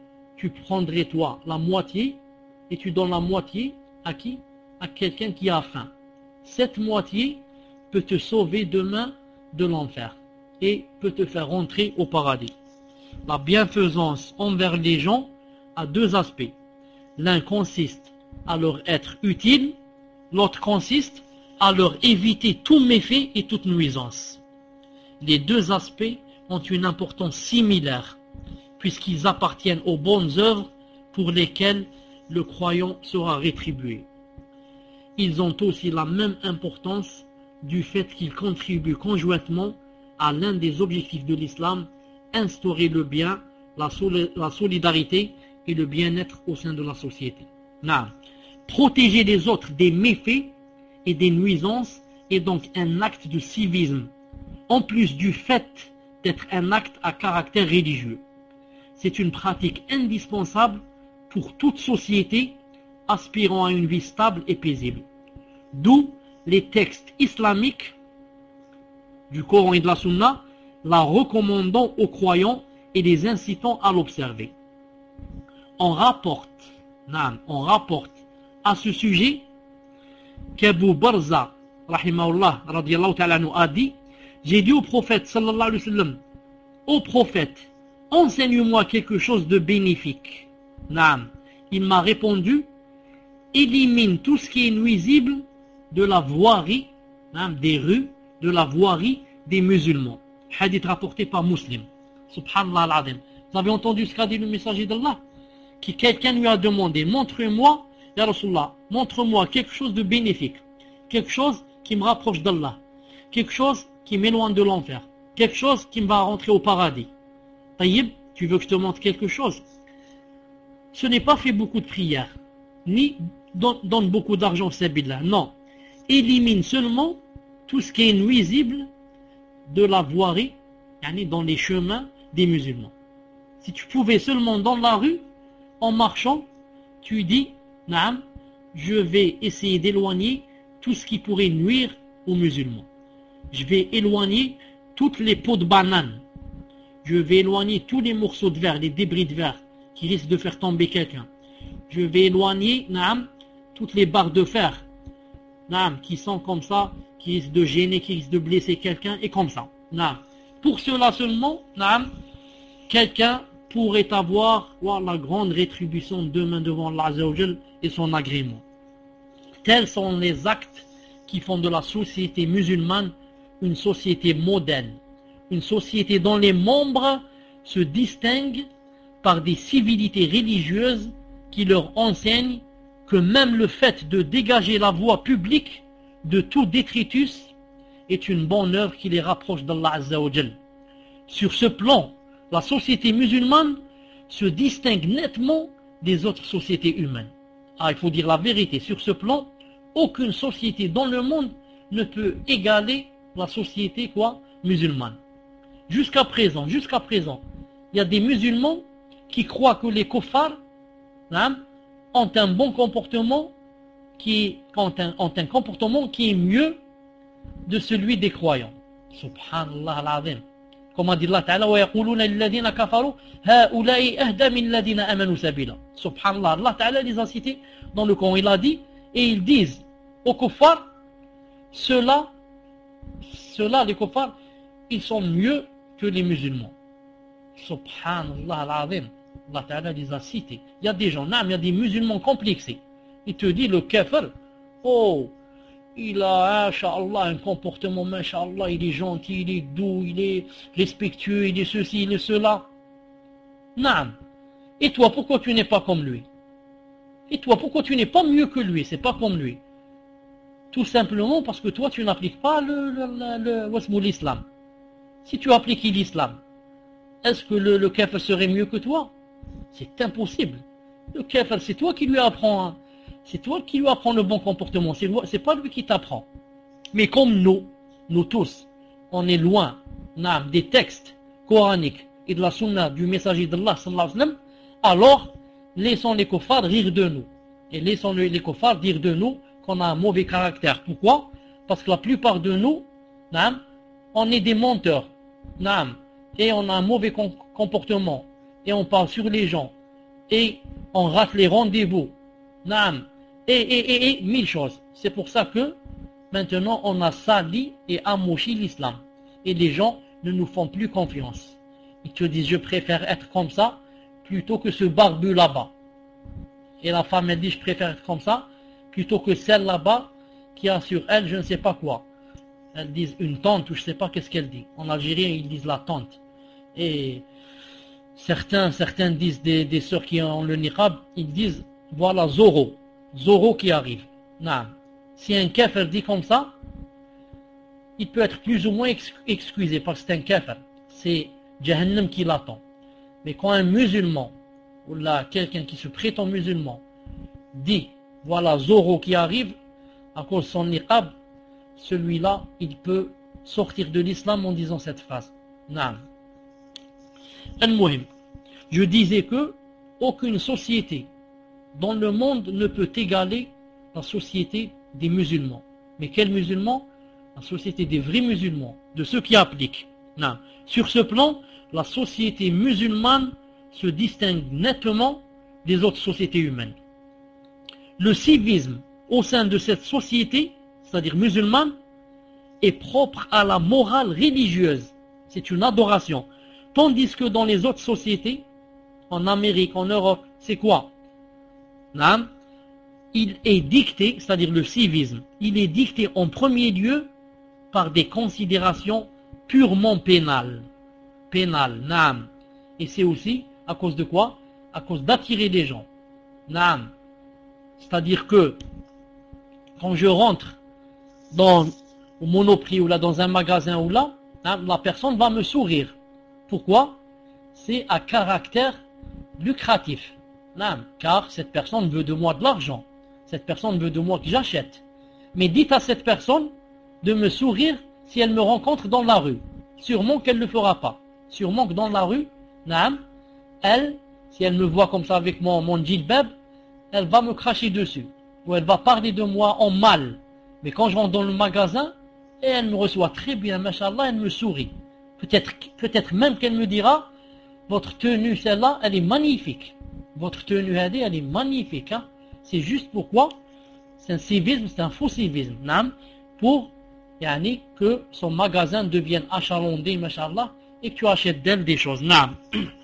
tu prendrais toi la moitié et tu donnes la moitié à qui? À quelqu'un qui a faim. Cette moitié peut te sauver demain de l'enfer et peut te faire rentrer au paradis. La bienfaisance envers les gens a deux aspects. L'un consiste à leur être utile, l'autre consiste à leur éviter tout méfait et toute nuisance. Les deux aspects ont une importance similaire, puisqu'ils appartiennent aux bonnes œuvres pour lesquelles le croyant sera rétribué. Ils ont aussi la même importance du fait qu'ils contribuent conjointement à l'un des objectifs de l'islam, instaurer le bien, la, sol la solidarité et le bien-être au sein de la société. Non. Protéger les autres des méfaits et des nuisances est donc un acte de civisme, en plus du fait d'être un acte à caractère religieux. C'est une pratique indispensable pour toute société aspirant à une vie stable et paisible. D'où les textes islamiques du Coran et de la Sunna la recommandant aux croyants et les incitant à l'observer. On rapporte, non, on rapporte à ce sujet qu'Abu Barza, rahimahullah, radiyallahu ta'ala anhu, a dit: j'ai dit au prophète, sallallahu alayhi wa sallam, ô prophète, enseigne-moi quelque chose de bénéfique. Naam. Il m'a répondu: élimine tout ce qui est nuisible de la voirie, naam, des rues, de la voirie des musulmans. Hadith rapporté par Muslim. Subhanallah al-Azim. Vous avez entendu ce qu'a dit le messager d'Allah? Qui quelqu'un lui a demandé: montre-moi, ya Rasulallah, montre-moi quelque chose de bénéfique, quelque chose qui me rapproche d'Allah, quelque chose qui m'éloigne de l'enfer, quelque chose qui me va rentrer au paradis. Taïb, tu veux que je te montre quelque chose? Ce n'est pas fait beaucoup de prières, ni donne, donne beaucoup d'argent au sabilillah. Non, élimine seulement tout ce qui est nuisible de la voirie, yani dans les chemins des musulmans. Si tu pouvais seulement dans la rue, en marchant, tu dis: Naam, je vais essayer d'éloigner tout ce qui pourrait nuire aux musulmans. Je vais éloigner toutes les peaux de banane. Je vais éloigner tous les morceaux de verre, les débris de verre qui risquent de faire tomber quelqu'un. Je vais éloigner, naam, toutes les barres de fer, naam, qui sont comme ça, qui risquent de gêner, qui risquent de blesser quelqu'un, et comme ça. Naam. Pour cela seulement, naam, quelqu'un pourrait avoir wow, la grande rétribution demain devant Allah Azza wa Jal et son agrément. Tels sont les actes qui font de la société musulmane une société moderne, une société dont les membres se distinguent par des civilités religieuses qui leur enseignent que même le fait de dégager la voie publique de tout détritus est une bonne œuvre qui les rapproche d'Allah Azza wa Jal. Sur ce plan, la société musulmane se distingue nettement des autres sociétés humaines. Ah, il faut dire la vérité, sur ce plan, aucune société dans le monde ne peut égaler la société quoi, musulmane. Jusqu'à présent, jusqu'à présent, il y a des musulmans qui croient que les kuffars hein, ont un bon comportement qui ont un, ont un comportement qui est mieux de celui des croyants. Subhanallah al-Azim. Comme a dit Allah Ta'ala: wa yaquluna lilladhina kafaru haula'i ahda min alladhina amanu sabila. Subhanallah, Allah Ta'ala les a cités dans le Coran. Il a dit, et ils disent aux kuffars, ceux-là, ceux-là, les kuffars, ils sont mieux que les musulmans. Subhanallah al-Azim. Allah Ta'ala les a cités. Il y a des gens, il y a des musulmans complexés. Il te dit, le kafir, oh, il a, Inch'Allah, un comportement, Inch'Allah, il est gentil, il est doux, il est respectueux, il est ceci, il est cela. Naam. Et toi, pourquoi tu n'es pas comme lui? Et toi, pourquoi tu n'es pas mieux que lui? C'est pas comme lui. Tout simplement parce que toi, tu n'appliques pas le, le, le, le l'islam. Si tu appliques l'islam, est-ce que le, le kafir serait mieux que toi? C'est impossible. Le kafir, c'est toi qui lui apprends, hein. C'est toi qui lui apprends le bon comportement, c'est pas lui qui t'apprend. Mais comme nous, nous tous, on est loin naam, des textes coraniques et de la sunna du messager d'Allah sallallahu alayhi wa sallam, alors laissons les kuffars rire de nous. Et laissons les kuffars dire de nous qu'on a un mauvais caractère. Pourquoi? Parce que la plupart de nous, naam, on est des menteurs. Naam, et on a un mauvais comportement. Et on parle sur les gens et on rate les rendez-vous. Naam. Et, et, et, et mille choses. C'est pour ça que maintenant on a sali et amochi l'islam. Et les gens ne nous font plus confiance. Ils te disent je préfère être comme ça plutôt que ce barbu là-bas. Et la femme elle dit je préfère être comme ça plutôt que celle là-bas qui a sur elle je ne sais pas quoi. Elles disent une tante ou je ne sais pas qu'est-ce qu'elle dit. En Algérie ils disent la tante. Et certains, certains disent des, des sœurs qui ont le niqab, ils disent voilà Zoro. Zoro qui arrive. Non. Si un kafir dit comme ça, il peut être plus ou moins excusé parce que c'est un kafir. C'est Jahannam qui l'attend. Mais quand un musulman, ou là quelqu'un qui se prétend musulman, dit voilà Zoro qui arrive, à cause de son niqab, celui-là, il peut sortir de l'islam en disant cette phrase. Non. Al-Muhim. Je disais que aucune société dans le monde ne peut égaler la société des musulmans. Mais quels musulmans? La société des vrais musulmans, de ceux qui appliquent. Non. Sur ce plan, la société musulmane se distingue nettement des autres sociétés humaines. Le civisme au sein de cette société, c'est-à-dire musulmane, est propre à la morale religieuse. C'est une adoration. Tandis que dans les autres sociétés, en Amérique, en Europe, c'est quoi? Non. Il est dicté, c'est-à-dire le civisme, il est dicté en premier lieu par des considérations purement pénales. Pénales, naam. Et c'est aussi à cause de quoi? À cause d'attirer les gens. Naam. C'est-à-dire que quand je rentre dans au Monoprix ou là dans un magasin ou là, naam, la personne va me sourire. Pourquoi? C'est à caractère lucratif. Naam. Car cette personne veut de moi de l'argent. Cette personne veut de moi que j'achète. Mais dites à cette personne de me sourire si elle me rencontre dans la rue. Sûrement qu'elle ne le fera pas. Sûrement que dans la rue, naam, elle, si elle me voit comme ça avec mon, mon djilbab, elle va me cracher dessus. Ou elle va parler de moi en mal. Mais quand je rentre dans le magasin, et elle me reçoit très bien, machallah, elle me sourit. Peut-être, peut-être même qu'elle me dira, votre tenue, celle-là, elle est magnifique. Votre tenue, elle est magnifique. Hein? C'est juste pourquoi c'est un civisme, c'est un faux civisme. Naam, pour yani, que son magasin devienne achalandé, machallah, et que tu achètes d'elle des choses. Naam.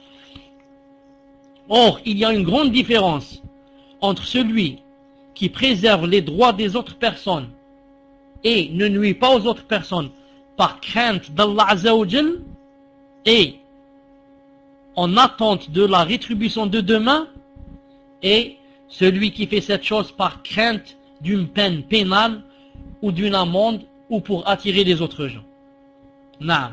Or, il y a une grande différence entre celui qui préserve les droits des autres personnes et ne nuit pas aux autres personnes par crainte d'Allah Azza wa Jal et en attente de la rétribution de demain, et celui qui fait cette chose par crainte d'une peine pénale ou d'une amende ou pour attirer les autres gens. Non.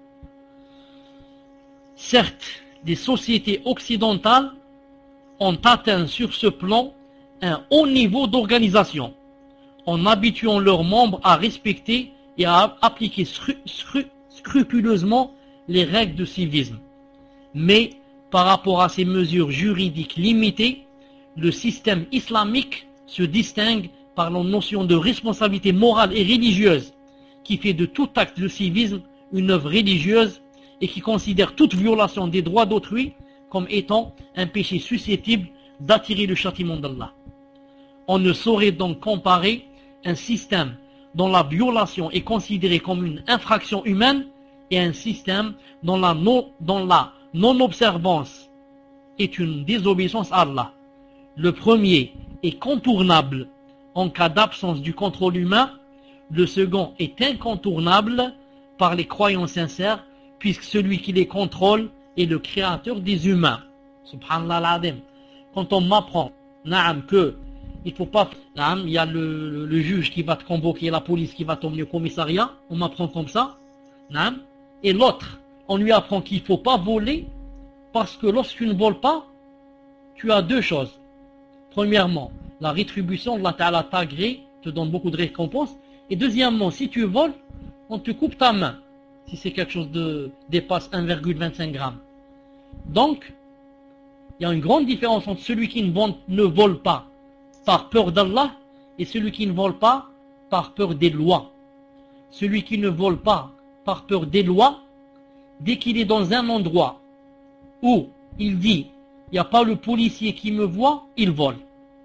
Certes, les sociétés occidentales ont atteint sur ce plan un haut niveau d'organisation en habituant leurs membres à respecter et à appliquer scru scru scrupuleusement les règles de civisme. Mais par rapport à ces mesures juridiques limitées, le système islamique se distingue par la notion de responsabilité morale et religieuse qui fait de tout acte de civisme une œuvre religieuse et qui considère toute violation des droits d'autrui comme étant un péché susceptible d'attirer le châtiment d'Allah. On ne saurait donc comparer un système dont la violation est considérée comme une infraction humaine et un système dont la non, dont la non-observance est une désobéissance à Allah. Le premier est contournable en cas d'absence du contrôle humain, le second est incontournable par les croyants sincères, puisque celui qui les contrôle est le créateur des humains. Subhanallah al-Azim. Quand on m'apprend, naam, que il faut pas, naam, il y a le, le, le juge qui va te convoquer, la police qui va t'emmener au commissariat, on m'apprend comme ça, naam, et l'autre, on lui apprend qu'il ne faut pas voler, parce que lorsque tu ne voles pas, tu as deux choses. Premièrement, la rétribution, Allah Ta'ala t'agrée, te donne beaucoup de récompenses. Et deuxièmement, si tu voles, on te coupe ta main. Si c'est quelque chose de dépasse un virgule vingt-cinq grammes. Donc, il y a une grande différence entre celui qui ne vole, ne vole pas par peur d'Allah et celui qui ne vole pas par peur des lois. Celui qui ne vole pas par peur des lois, dès qu'il est dans un endroit où il dit il n'y a pas le policier qui me voit, il vole.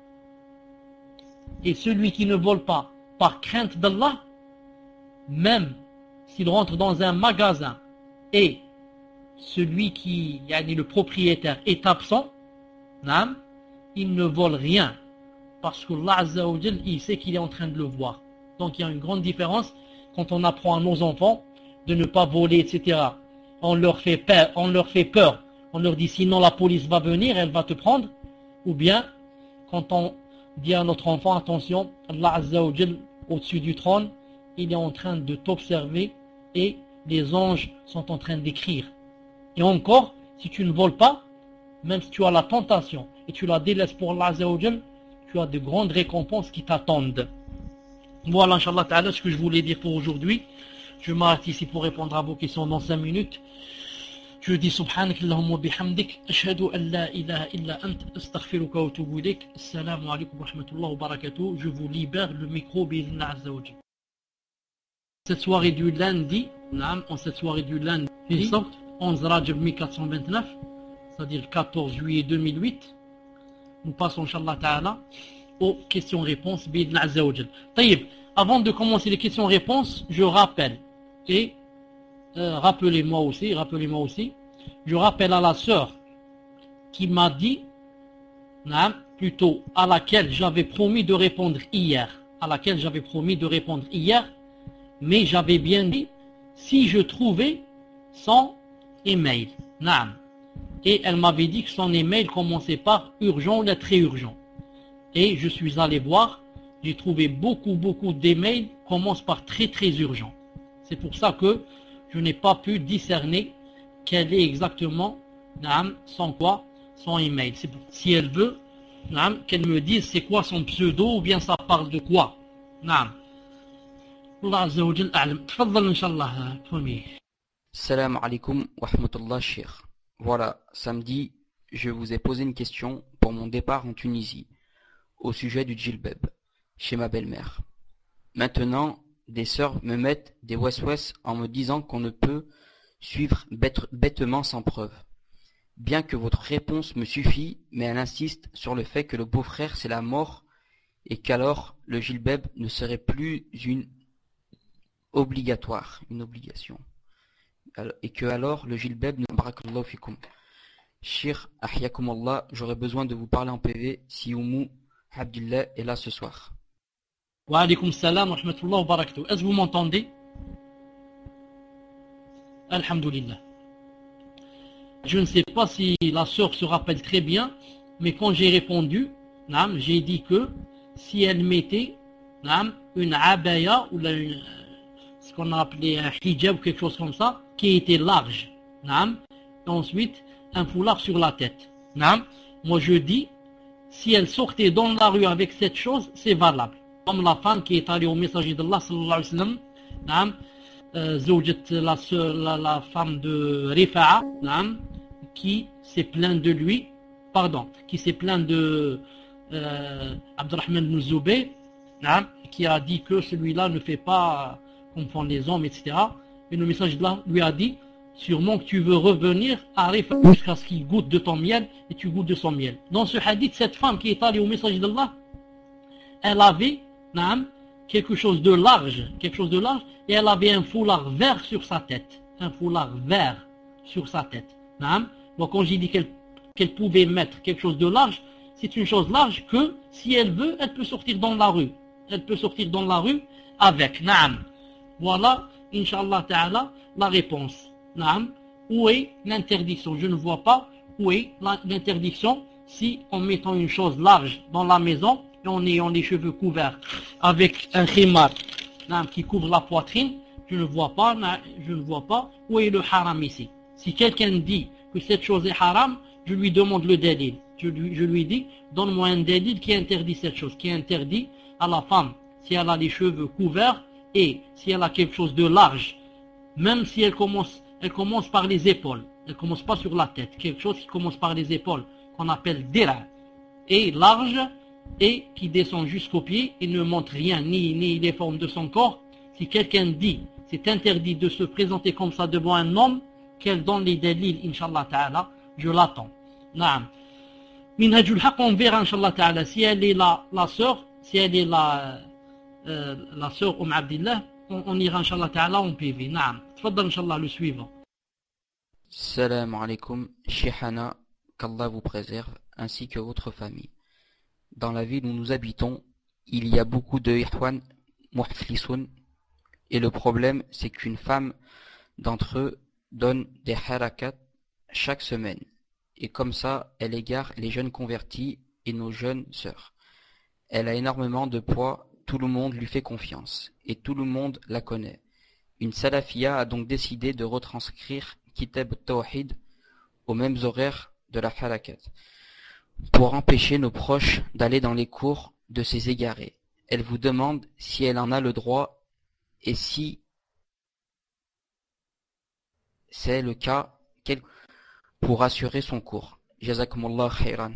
Et celui qui ne vole pas par crainte d'Allah, même s'il rentre dans un magasin et celui qui, yani le propriétaire, est absent, nam, il ne vole rien. Parce que Allah Azza wa Jal, il sait qu'il est en train de le voir. Donc il y a une grande différence quand on apprend à nos enfants de ne pas voler, et cetera. On leur fait peur, on leur fait peur. On leur dit sinon la police va venir, elle va te prendre. Ou bien quand on dit à notre enfant attention, Allah Azza wa Jal au-dessus du trône, il est en train de t'observer et les anges sont en train d'écrire. Et encore, si tu ne voles pas, même si tu as la tentation et tu la délaisses pour Allah Azza wa Jal, tu as de grandes récompenses qui t'attendent. Voilà, Inch'Allah Ta'ala, ce que je voulais dire pour aujourd'hui. Je m'arrête ici pour répondre à vos questions dans cinq minutes. Je dis Subhanak Allahumma bihamdik, ashhadu an la ilaha illa ant, astaghfiruka wa atubu ilayk. Assalamu alaikum wa rahmatullahi wa barakatuh. Je vous libère le micro bi'idhnillah Azza wa Jal. Cette soirée du lundi, en cette soirée du lundi, onze Rajab mille quatre cent vingt-neuf, c'est-à-dire le quatorze juillet deux mille huit, nous passons, Inch'Allah Ta'ala, aux questions-réponses, bi'idhnillah Azza wa Jal. Taïb, avant de commencer les questions-réponses, je rappelle, et euh, rappelez-moi aussi, rappelez-moi aussi, je rappelle à la sœur qui m'a dit, hein, plutôt à laquelle j'avais promis de répondre hier, à laquelle j'avais promis de répondre hier, mais j'avais bien dit, si je trouvais son email, naam. Et elle m'avait dit que son email commençait par urgent ou très urgent. Et je suis allé voir, j'ai trouvé beaucoup, beaucoup d'emails qui commencent par très, très urgent. C'est pour ça que je n'ai pas pu discerner quel est exactement, naam, son quoi, son email. C'est pour, si elle veut, naam, qu'elle me dise c'est quoi son pseudo ou bien ça parle de quoi. Naam. Allah Azza wa Jal a'lam. Tfaddal, Inch'Allah, premier. Salam alaikum wa rahmatullah, Cheikh. Voilà, samedi, je vous ai posé une question pour mon départ en Tunisie, au sujet du djilbab, chez ma belle-mère. Maintenant, des sœurs me mettent des wes-wes en me disant qu'on ne peut suivre bête, bêtement sans preuve. Bien que votre réponse me suffit, mais elle insiste sur le fait que le beau-frère c'est la mort et qu'alors le djilbab ne serait plus une obligatoire, une obligation. Et que alors le djilbab ne barakallahu fikum. Shir ahyakum Allah, j'aurais besoin de vous parler en P V si Oumou Abdullah est là ce soir. Wa alaykum salam wa rahmatullah wa barakatuh. Est-ce que vous m'entendez? Alhamdulillah. Je ne sais pas si la sœur se rappelle très bien, mais quand j'ai répondu, j'ai dit que si elle mettait une abaya ou la, une, ce qu'on a appelé un hijab ou quelque chose comme ça, qui était large, et ensuite un foulard sur la tête. Moi je dis, si elle sortait dans la rue avec cette chose, c'est valable. Comme la femme qui est allée au messager d'Allah sallallahu alayhi wa sallam, euh, la, la, la femme de Rifa'a, qui s'est plaint de lui, pardon, qui s'est plaint de euh, Abdurrahman ibn Zubayr, qui a dit que celui-là ne fait pas comme font les hommes, et cetera. Et le messager d'Allah lui a dit, sûrement que tu veux revenir à Rifa'a jusqu'à ce qu'il goûte de ton miel et tu goûtes de son miel. Dans ce hadith, cette femme qui est allée au messager d'Allah, elle avait naam, quelque chose de large, quelque chose de large, et elle avait un foulard vert sur sa tête. Un foulard vert sur sa tête. Naam. Donc quand j'ai dit qu'elle qu'elle pouvait mettre quelque chose de large, c'est une chose large que, si elle veut, elle peut sortir dans la rue. Elle peut sortir dans la rue avec. Naam. Voilà, Inch'Allah Ta'ala, la réponse. Naam. Où est l'interdiction? Je ne vois pas où est l'interdiction si en mettant une chose large dans la maison et en ayant les cheveux couverts avec un khimar qui couvre la poitrine, je ne vois pas, je ne vois pas où est le haram ici. Si quelqu'un dit que cette chose est haram, je lui demande le dalil. Je lui, je lui dis, donne-moi un dalil qui interdit cette chose, qui interdit à la femme, si elle a les cheveux couverts et si elle a quelque chose de large, même si elle commence, elle commence par les épaules, elle commence pas sur la tête, quelque chose qui commence par les épaules, qu'on appelle dira, et large, et qui descend jusqu'aux pieds et ne montre rien, ni, ni les formes de son corps. Si quelqu'un dit, c'est interdit de se présenter comme ça devant un homme, qu'elle donne les dalils, Inch'Allah Ta'ala, je l'attends. Naam. Minhajul Haq, on verra, Inch'Allah Ta'ala, si elle est la, la sœur, si elle est la, euh, la sœur Umm Abdillah, on, on ira, Inch'Allah Ta'ala, en P V. Naam. Tfaddal, Inch'Allah, le suivant. Salam alaikum, Sheikhana, qu'Allah vous préserve, ainsi que votre famille. Dans la ville où nous habitons, il y a beaucoup de ihwan muhflisoun, et le problème, c'est qu'une femme d'entre eux donne des harakat chaque semaine. Et comme ça, elle égare les jeunes convertis et nos jeunes sœurs. Elle a énormément de poids, tout le monde lui fait confiance, et tout le monde la connaît. Une salafia a donc décidé de retranscrire Kitab Tawhid aux mêmes horaires de la harakat, pour empêcher nos proches d'aller dans les cours de ces égarés. Elle vous demande si elle en a le droit, et si c'est le cas, quel... pour assurer son cours. Jazakumullah khairan.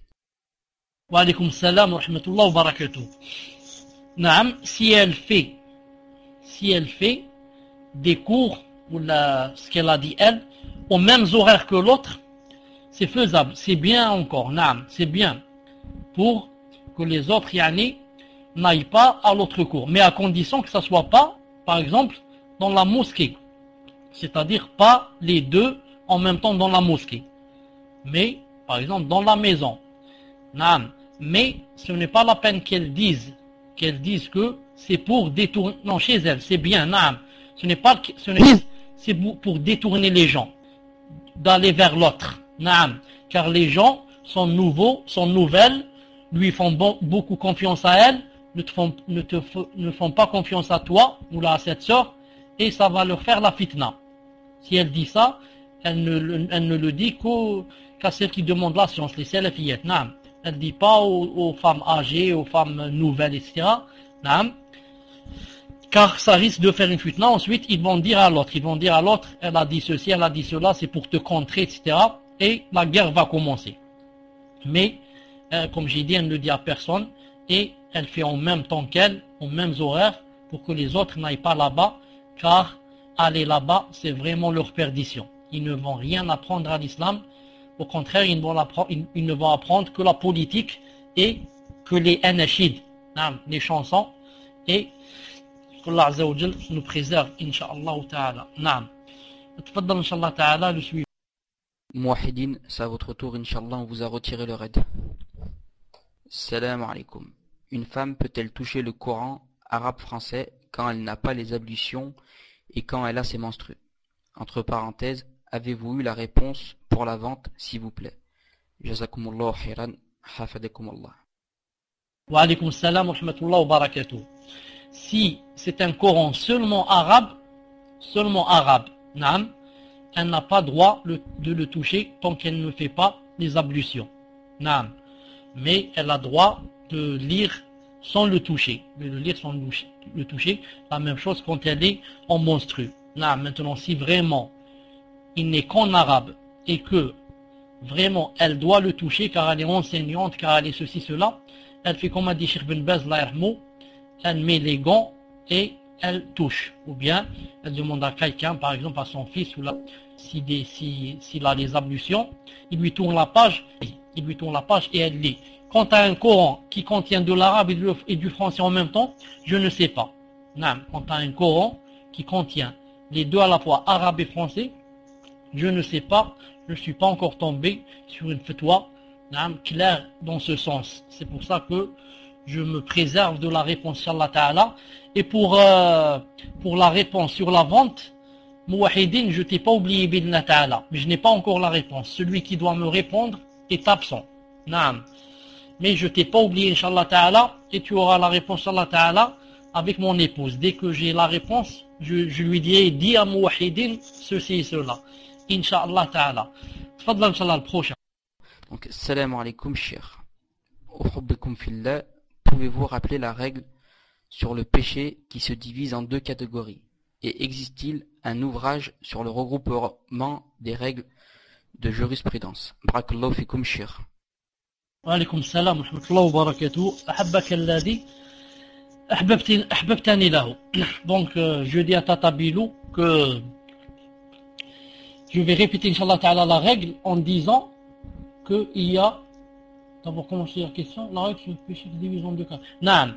Wa alaykum salam wa rahmatullah wa barakatuh. Naam, si elle fait, si elle fait des cours, ou la, ce qu'elle a dit elle, aux mêmes horaires que l'autre, c'est faisable, c'est bien encore, naam, c'est bien, pour que les autres yani, n'aillent pas à l'autre cours, mais à condition que ça soit pas, par exemple, dans la mosquée, c'est-à-dire pas les deux en même temps dans la mosquée, mais par exemple dans la maison, naam, mais ce n'est pas la peine qu'elles disent, qu'elles disent que c'est pour détourner, non, chez elles, c'est bien, naam, ce n'est pas, ce n'est, c'est pour détourner les gens, d'aller vers l'autre, naam, car les gens sont nouveaux, sont nouvelles, lui font bon, beaucoup confiance à elle, ne te, font, ne te ne font pas confiance à toi ou là à cette sœur, et ça va leur faire la fitna. Si elle dit ça, elle ne, elle ne le dit qu'aux, qu'à celles qui demandent la science, les salafiyat, naam. Elle ne dit pas aux, aux femmes âgées, aux femmes nouvelles, et cetera. Naam. Car ça risque de faire une fitna. Ensuite, ils vont dire à l'autre, ils vont dire à l'autre, elle a dit ceci, elle a dit cela, c'est pour te contrer, et cetera. Et la guerre va commencer. Mais, euh, comme j'ai dit, elle ne dit à personne, et elle fait en même temps qu'elle, aux mêmes horaires, pour que les autres n'aillent pas là-bas, car aller là-bas, c'est vraiment leur perdition. Ils ne vont rien apprendre à l'islam. Au contraire, ils ne vont apprendre, ils ne vont apprendre que la politique et que les anashid, les chansons, et qu'Allah Azza wa Jal nous préserve, Inch'Allah Ta'ala. Naam. Tfaddal, Inch'Allah Ta'ala, le suivant. Mouahidine, c'est à votre tour, Inch'Allah, on vous a retiré le raid. Salam alaikum. Une femme peut-elle toucher le Coran arabe-français quand elle n'a pas les ablutions et quand elle a ses menstrues? Entre parenthèses, avez-vous eu la réponse pour la vente, s'il vous plaît? Jazakumullah khairan, hafadakumullah. Wa alaykum salam wa rahmatullah wa barakatuh. Si c'est un Coran seulement arabe, seulement arabe, naam, elle n'a pas droit le, de le toucher tant qu'elle ne fait pas les ablutions, naam. Mais elle a droit de lire sans le toucher, de le lire sans le toucher, la même chose quand elle est en menstru. Là, maintenant, si vraiment il n'est qu'en arabe et que vraiment elle doit le toucher car elle est enseignante, car elle est ceci, cela, elle fait comme a dit Cheikh Ben Baz, elle met les gants et elle touche. Ou bien elle demande à quelqu'un, par exemple à son fils, ou là, s'il si, si, si a les ablutions, il lui tourne la page, il lui tourne la page et elle lit. Quant à un Coran qui contient de l'arabe et du français en même temps, je ne sais pas. Non, quant à un Coran qui contient les deux à la fois, arabe et français, je ne sais pas, je ne suis pas encore tombé sur une fatwa claire dans ce sens. C'est pour ça que je me préserve de la réponse sur Allah Ta'ala. Et pour, euh, pour la réponse sur la vente, Mouahidine, je t'ai pas oublié Bidna Ta'ala, mais je n'ai pas encore la réponse. Celui qui doit me répondre est absent. Naam. Mais je t'ai pas oublié, Inch'Allah Ta'ala, et tu auras la réponse, Inch'Allah Ta'ala, avec mon épouse. Dès que j'ai la réponse, je, je lui dirai, dis à Mouahidine ceci et cela. Inch'Allah Ta'ala. Tfadla, Inch'Allah, le prochain. Donc, salam alaikum, cheikh. Uhubbikum fillah, pouvez-vous rappeler la règle sur le péché qui se divise en deux catégories? Et existe-t-il un ouvrage sur le regroupement des règles de jurisprudence? Barakallahu fikum, cheikh. Wa alaykum salam wa rahmatullahi wa barakatuh. Ahabbaka alladhi ahbabtani lahu. Donc, euh, je dis à Tata Bilou que je vais répéter, Inch'Allah Ta'ala, la règle en disant qu'il y a D'abord, commencer la question. La règle sur le péché se divise en deux cas. Naam.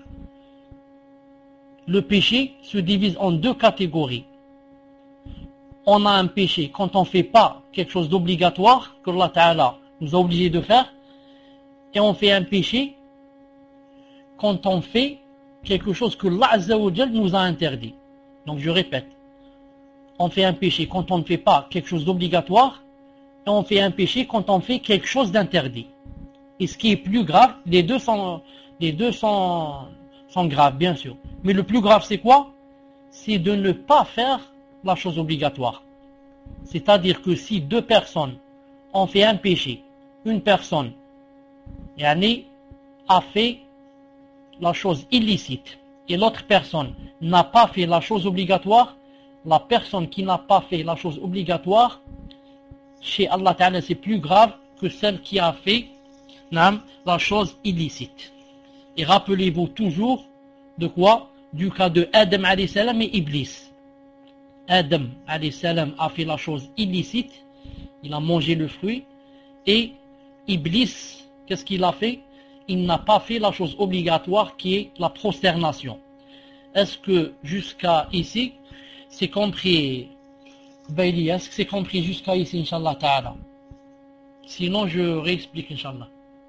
Le péché se divise en deux catégories. On a un péché quand on ne fait pas quelque chose d'obligatoire que Allah Ta'ala nous a obligé de faire, et on fait un péché quand on fait quelque chose que Allah Azza wa Jal nous a interdit. Donc je répète, on fait un péché quand on ne fait pas quelque chose d'obligatoire, et on fait un péché quand on fait quelque chose d'interdit. Et ce qui est plus grave, les deux sont, les deux sont, sont graves, bien sûr. Mais le plus grave, c'est quoi? C'est de ne pas faire la chose obligatoire. C'est-à-dire que si deux personnes ont fait un péché, une personne yani, a fait la chose illicite et l'autre personne n'a pas fait la chose obligatoire, la personne qui n'a pas fait la chose obligatoire, chez Allah Ta'ala, c'est plus grave que celle qui a fait nam, la chose illicite. Et rappelez-vous toujours de quoi? Du cas de Adam alayhi salam et Iblis. Adam alayhi salam a fait la chose illicite, il a mangé le fruit, et Iblis, qu'est-ce qu'il a fait? Il n'a pas fait la chose obligatoire qui est la prosternation. Est-ce que jusqu'à ici, c'est compris, Baili, est-ce que c'est compris jusqu'à ici, Inch'Allah Ta'ala? Sinon, je réexplique, Inch'Allah.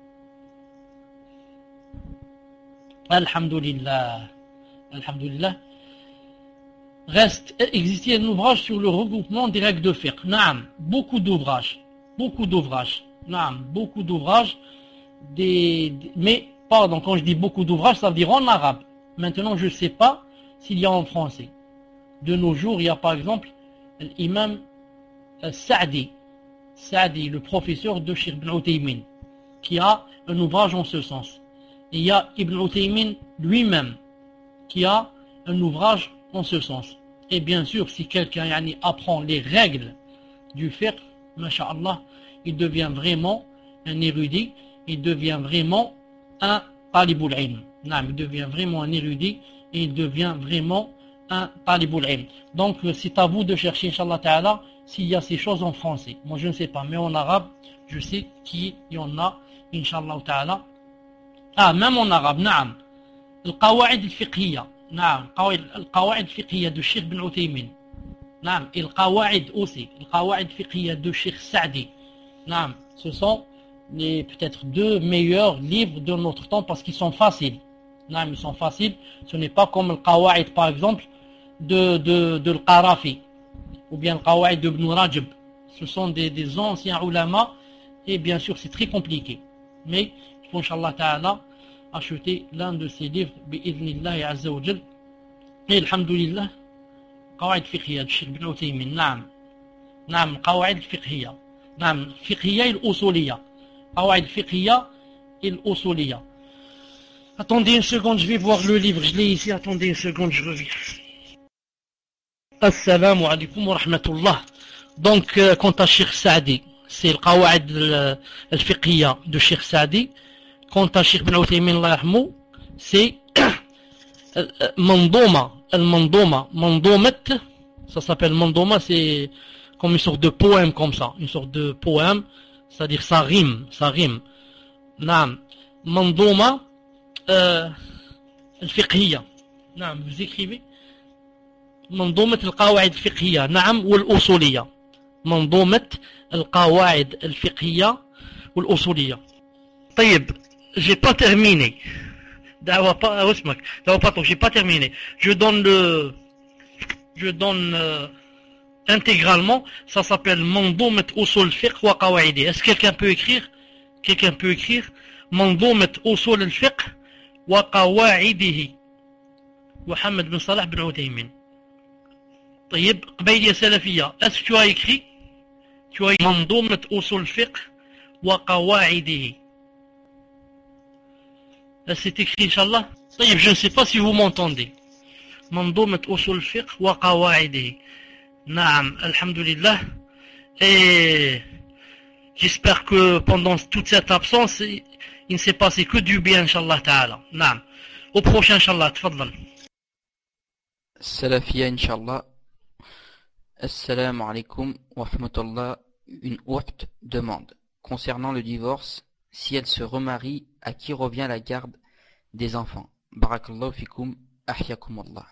Alhamdulillah. Alhamdulillah. Reste, existait un ouvrage sur le regroupement des règles de fiqh. Naam, beaucoup d'ouvrages. Beaucoup d'ouvrages. Naam, beaucoup d'ouvrages. Des, des, mais, pardon, quand je dis beaucoup d'ouvrages, ça veut dire en arabe. Maintenant, je ne sais pas s'il y a en français. De nos jours, il y a par exemple l'imam Sa'di. Sa'di, le professeur de Cheikh Ibn Uthaymin, qui a un ouvrage en ce sens. Et il y a Ibn Uthaymin lui-même, qui a un ouvrage en ce sens. Et bien sûr, si quelqu'un yani, apprend les règles du fiqh, masha'Allah, il devient vraiment un érudit, il devient vraiment un talibul ilm. Non, il devient vraiment un érudit et il devient vraiment un talibul ilm. Donc c'est à vous de chercher, Inch'Allah Ta'ala, s'il y a ces choses en français. Moi je ne sais pas, mais en arabe, je sais qu'il y en a, Inch'Allah Ta'ala. Ah, même en arabe, naam. القواعد الفقهية نعم القواعد الفقهية de Cheikh Ibn Uthaymin نعم et القواعد aussi القواعد الفقهية de Cheikh Sa'di نعم ce sont les peut-être deux meilleurs livres de notre temps parce qu'ils sont faciles نعم ils sont faciles ce n'est pas comme le قواعد par exemple de de de Al-Qarafi ou bien le قواعد de Ibn Rajab ce sont des, des anciens ulama et bien sûr c'est très compliqué mais il faut Inch'Allah Ta'ala acheter l'un de ces livres bi'idhnillahi azza wa jal et alhamdulillah قواعد فقهية de Cheikh Ibn Uthaymin نعم نعم قواعد فقهية نعم فقهية الأصولية قواعد فقهية الأصولية. Attendez une seconde, je vais voir le livre, je l'ai ici, attendez une seconde, je reviens. Assalamu alaikum wa rahmatullah. Donc euh, quant à Cheikh Sa'di, c'est le قواعد الفقهية de Cheikh Sa'di. Quant à Cheikh Ibn Uthaymin, c'est Mandoma, Al-Mandoma, Mandomet, ça s'appelle Mandoma, c'est comme une sorte de poème comme ça, une sorte de poème, c'est-à-dire ça rime, ça rime. Naam, Mandoma, euh, Al-Fiqhiyya. Naam, vous écrivez Mandomet Al-Qawaid Al-Fiqhiyya, Naam, ou Al-Usuliyya. Mandomet Al-Qawaid Al-Fiqhiyya ou Al-Usuliyya. طيب, j'ai pas terminé. D'abord pas, d'abord pas, j'ai pas terminé. Je donne le, je donne euh, intégralement. Ça s'appelle Mandomet Usul Fiqh wa Qawaidi. Est-ce que quelqu'un peut écrire? Quelqu'un peut écrire Mandomet Usul Fiqh wa Qawaidihi. Mohamed bin Salah bin Uthaymin. طيب, قبيلية سلفية. Est-ce que tu as écrit? Tu as écrit Mandomet Usul Fiqh wa Qawaidihi. C'est écrit, Inch'Allah. Je ne sais pas si vous m'entendez. Mandomet Usul Fiqh wa Qawaidihi. Naam, alhamdulillah. Et j'espère que pendant toute cette absence, il ne s'est passé que du bien, Inch'Allah Ta'ala. Naam. Au prochain, Inch'Allah. Tfadlal. Salafia, Inch'Allah. Assalamu alaikum wa rahmatullah. Une haute demande. Concernant le divorce, si elle se remarie, à qui revient la garde des enfants? Barakallahu fikum, ahyakum Allah.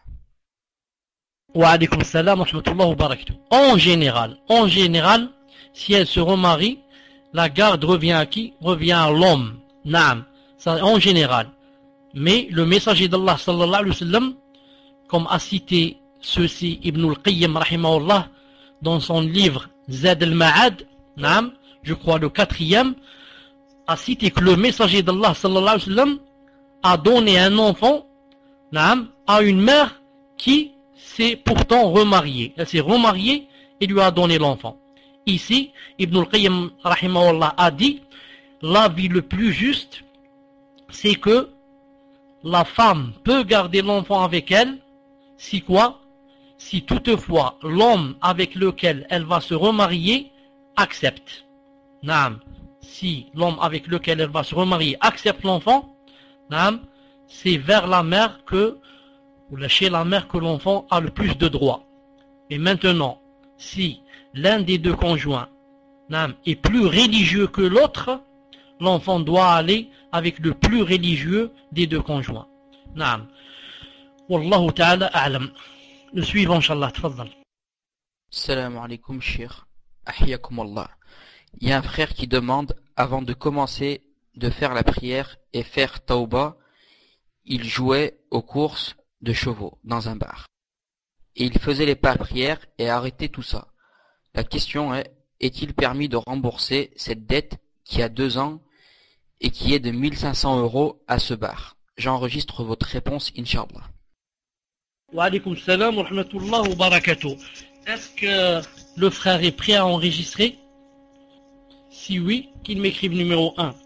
Wa alaykum salam wa rahmatullahi wa barakatuh. En général, en général, si elle se remarie, la garde revient à qui? Revient à l'homme. Naam. Ça, en général. Mais le messager d'Allah sallallahu alayhi wa sallam, comme a cité ceci Ibn al-Qayyim rahimahullah dans son livre Zad al-Ma'ad, naam, je crois le quatrième, a cité que le messager d'Allah sallallahu alayhi wa sallam a donné un enfant, naam, à une mère qui s'est pourtant remariée. Elle s'est remariée et lui a donné l'enfant. Ici, Ibn al-Qayyim rahimahullah a dit, l'avis le plus juste, c'est que la femme peut garder l'enfant avec elle, si quoi? Si toutefois l'homme avec lequel elle va se remarier accepte. Naam. Si l'homme avec lequel elle va se remarier accepte l'enfant, naam, c'est vers la mère que, ou chez la mère que l'enfant a le plus de droits. Et maintenant, si l'un des deux conjoints, naam, est plus religieux que l'autre, l'enfant doit aller avec le plus religieux des deux conjoints. Naam. Wallahu ta'ala a'lam. Le suivant, Inch'Allah, tfaddal. Salam alaikum, shir. Ahyakum Allah. Il y a un frère qui demande, avant de commencer de faire la prière et faire tauba, il jouait aux courses de chevaux dans un bar. Et il faisait les pas prières et arrêtait tout ça. La question est, est-il permis de rembourser cette dette qui a deux ans et qui est de mille cinq cents euros à ce bar? J'enregistre votre réponse, Inch'Allah. Wa alaykum salam wa rahmatullahi wa barakatuh. Est-ce que le frère est prêt à enregistrer? Si oui, qu'il m'écrive numéro un.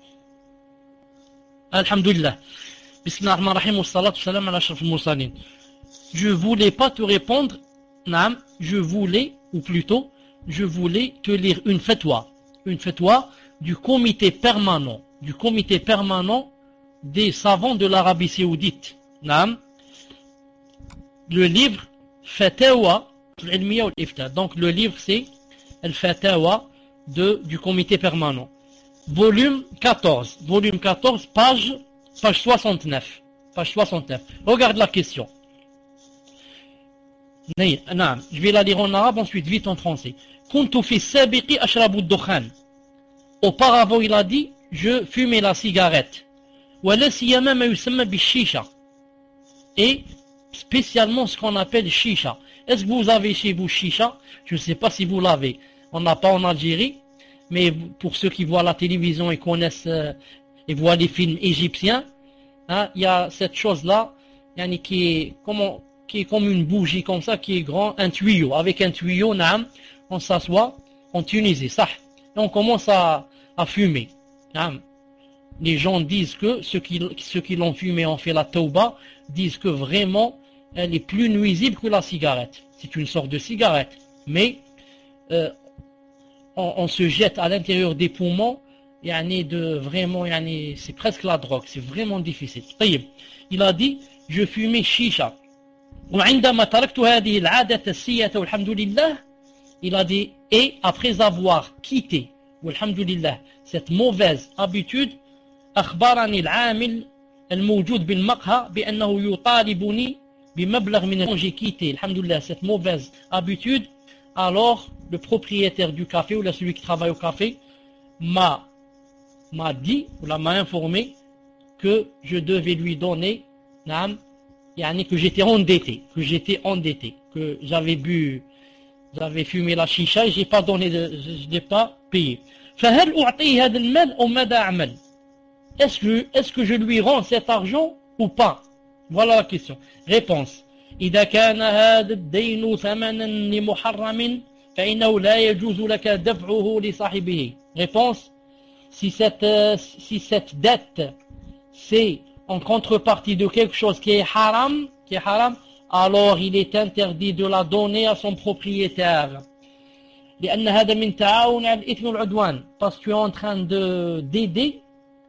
Alhamdulillah. Bismillahirrahmanirrahim wa salatu salam ala ashraf al-mursalin. Je voulais pas te répondre, naam, je voulais, ou plutôt, je voulais te lire une fatwa. Une fatwa du comité permanent, du comité permanent des savants de l'Arabie Saoudite. Naam. Le livre Fatawa al-Ilmiya wal-Ifta. Donc le livre c'est Al-Fatawa de du comité permanent. Volume quatorze. Volume quatorze, page page soixante-neuf. Page soixante-neuf. Regarde la question. Je vais la lire en arabe, ensuite vite en français. Kuntu fi sabiqi ashrabu ad-dukhan. Auparavant, il a dit, je fumais la cigarette. Wala siyama ma yusamma bi-shisha. Et spécialement ce qu'on appelle chicha. Est-ce que vous avez chez vous chicha? Je ne sais pas si vous l'avez. On n'a pas en Algérie, mais pour ceux qui voient la télévision et connaissent euh, et voient les films égyptiens, hein, il y a cette chose-là, yani, qui est comme qui est comme une bougie comme ça, qui est grand, un tuyau. Avec un tuyau, naam, on s'assoit en Tunisie, ça. Et on commence à, à fumer. Naam. Les gens disent que ceux qui, ceux qui l'ont fumé ont fait la tauba, disent que vraiment elle est plus nuisible que la cigarette. C'est une sorte de cigarette, mais euh, on, on se jette à l'intérieur des poumons, yani de vraiment, yani, c'est presque la drogue, c'est vraiment difficile. Il a dit, je fumais chicha. وعندما تركت هذه العادة السيئة والحمد لله, il a dit, et après avoir quitté, والحمد لله, cette mauvaise habitude, أخبرني العامل الموجود بالمقهى بأنه يطالبني بمبلغ من. J'ai quitté, alhamdoulilah, cette mauvaise habitude, alors le propriétaire du café ou là, celui qui travaille au café m'a m'a dit ou là, m'a informé que je devais lui donner, naam, yani, que j'étais endetté, que j'étais endetté, que j'avais bu, j'avais fumé la chicha et j'ai pas donné, de, je n'ai pas payé. فهل أعطيه هذا المال أو ماذا أعمل? Est-ce que, est-ce que je lui rends cet argent ou pas? Voilà la question. Réponse. إذا كان هذا الدين ثمنا لمحرم فإنه لا يجوز لك دفعه لصاحبه. Réponse. Si cette, si cette dette c'est en contrepartie de quelque chose qui est haram, qui est haram, alors il est interdit de la donner à son propriétaire. لأن هذا من تعاون على الإثم والعدوان. Parce que tu es en train de d'aider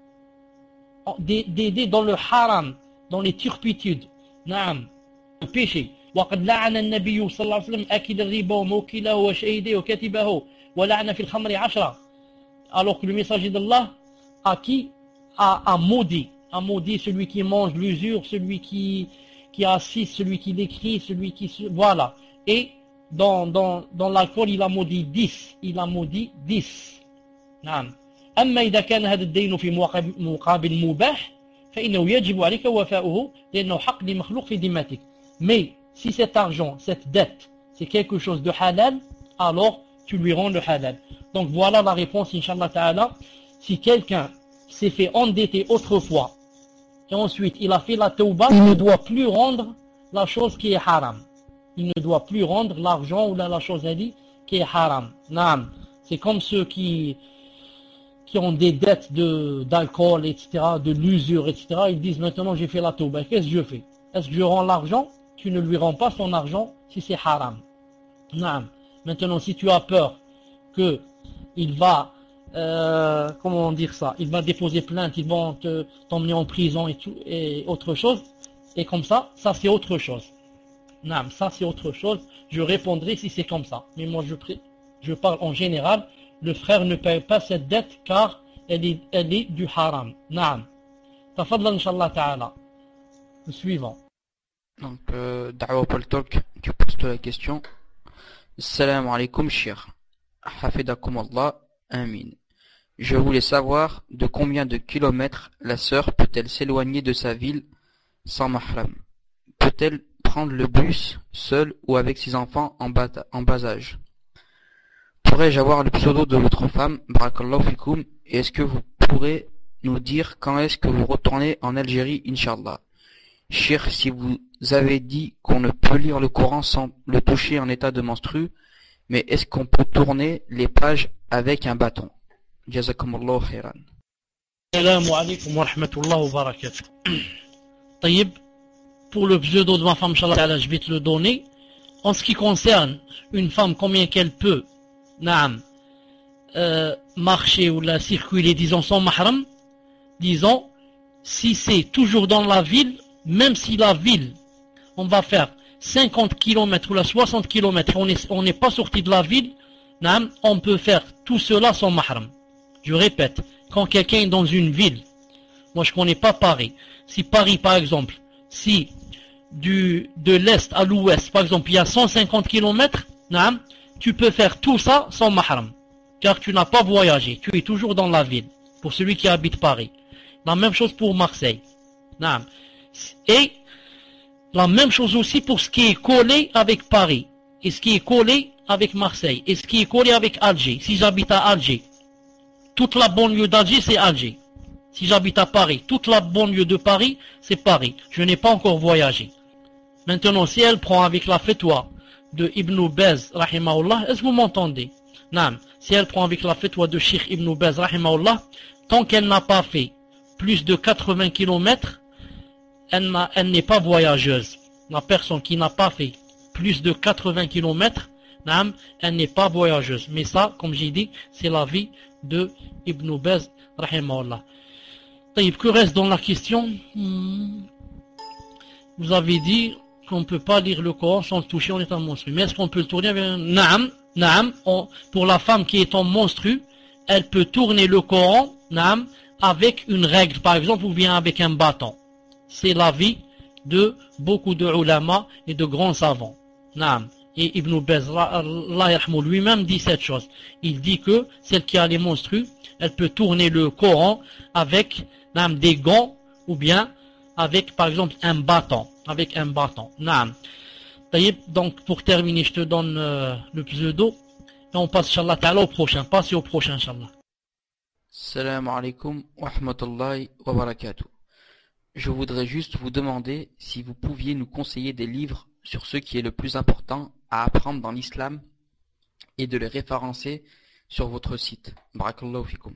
d'aider dans le haram, dans les turpitudes, naam, le péché. وقد لعن النبي صلى الله عليه وسلم أكل الربا وموكله وشهيده وكاتبه ولعن في الخمر عشرة. Alors que le messager d'Allah à qui? À, à maudit. À maudit celui qui mange l'usure, celui qui, qui assiste, celui qui l'écrit, celui qui... Voilà. Et dans, dans, dans l'alcool, il a maudit dix. Il a maudit dix. نعم. أما إذا كان هذا الدين في مقابل مباح فإنه يجب عليك وفاؤه لأنه حق لمخلوق في ذمتك. Mais si cet argent, cette dette, c'est quelque chose de halal, alors tu lui rends le halal. Donc voilà la réponse, Inch'Allah Ta'ala. Si quelqu'un s'est fait endetter autrefois, et ensuite il a fait la tauba, il ne doit plus rendre la chose qui est haram. Il ne doit plus rendre l'argent ou la, la chose ali qui est haram. Naam. C'est comme ceux qui, qui ont des dettes de, d'alcool, et cetera, de l'usure, et cetera. Ils disent maintenant j'ai fait la tauba. Qu'est-ce que je fais? Est-ce que je rends l'argent? Tu ne lui rends pas son argent si c'est haram. Naam. Maintenant, si tu as peur que il va, euh, comment dire ça, il va déposer plainte, ils vont te, t'emmener en prison et tout, et autre chose, et comme ça, ça c'est autre chose. Naam, ça c'est autre chose. Je répondrai si c'est comme ça. Mais moi je, je parle en général, le frère ne paye pas cette dette car elle est, elle est du haram. Naam. Tafadla Inch'Allah Ta'ala. Le suivant. Donc, euh, Da'wa Paul Talk, tu poses la question. Assalamu alaikum, Cheikh. Hafidakum Allah, amin. Je voulais savoir de combien de kilomètres la sœur peut-elle s'éloigner de sa ville sans mahram? Peut-elle prendre le bus seule ou avec ses enfants en bas, en bas âge? Pourrais-je avoir le pseudo de votre femme, Barakallahu Fikoum, et est-ce que vous pourrez nous dire quand est-ce que vous retournez en Algérie, Inch'Allah? Cheikh, si vous avez dit qu'on ne peut lire le Coran sans le toucher en état de menstru, mais est-ce qu'on peut tourner les pages avec un bâton? Jazakumullahu khairan. Assalamu alaikum wa rahmatullahi wa barakatuh. Taïb, pour le pseudo de ma femme, Inch'Allah, je vais te le donner. En ce qui concerne une femme, combien qu'elle peut, naam, euh, marcher ou la circuler, disons, sans mahram, disons, si c'est toujours dans la ville, même si la ville, on va faire cinquante kilomètres ou la soixante kilomètres, on n'est on n'est pas sorti de la ville, naam, on peut faire tout cela sans mahram. Je répète, quand quelqu'un est dans une ville, moi je connais pas Paris, si Paris par exemple, si du, de l'est à l'ouest, par exemple, il y a cent cinquante kilomètres, naam, tu peux faire tout ça sans mahram, car tu n'as pas voyagé, tu es toujours dans la ville, pour celui qui habite Paris. La même chose pour Marseille, naam. Et la même chose aussi pour ce qui est collé avec Paris, et ce qui est collé avec Marseille, et ce qui est collé avec Alger. Si j'habite à Alger, toute la banlieue d'Alger, c'est Alger. Si j'habite à Paris, toute la banlieue de Paris, c'est Paris. Je n'ai pas encore voyagé. Maintenant, si elle prend avec la fatwa de Ibn Baz, rahimahullah, est-ce que vous m'entendez? Non. Si elle prend avec la fatwa de Cheikh Ibn Baz, rahimahullah, tant qu'elle n'a pas fait plus de quatre-vingts kilomètres, elle, elle n'est pas voyageuse. La personne qui n'a pas fait plus de quatre-vingts kilomètres, elle n'est pas voyageuse. Mais ça, comme j'ai dit, c'est l'avis de Ibn Baz, rahimahullah. Que reste dans la question? hmm. Vous avez dit qu'on ne peut pas lire le Coran sans le toucher en étant monstru. Mais est-ce qu'on peut le tourner avec un... Naam, naam, on... Pour la femme qui est en monstru, elle peut tourner le Coran, naam, avec une règle, par exemple, ou bien avec un bâton. C'est l'avis de beaucoup de ulama et de grands savants. Naam. Et Ibn Baz, lui-même dit cette chose. Il dit que celle qui a les monstrues, elle peut tourner le Coran avec naam, des gants ou bien avec, par exemple, un bâton. Avec un bâton. Naam. Donc, pour terminer, je te donne euh, le pseudo. Et on passe, Inch'Allah ta'ala, au prochain. Passez au prochain, Inch'Allah. Assalamu alaikum wa rahmatullahi wa barakatuh. Je voudrais juste vous demander si vous pouviez nous conseiller des livres sur ce qui est le plus important à apprendre dans l'islam et de les référencer sur votre site. Barakallahu fikum.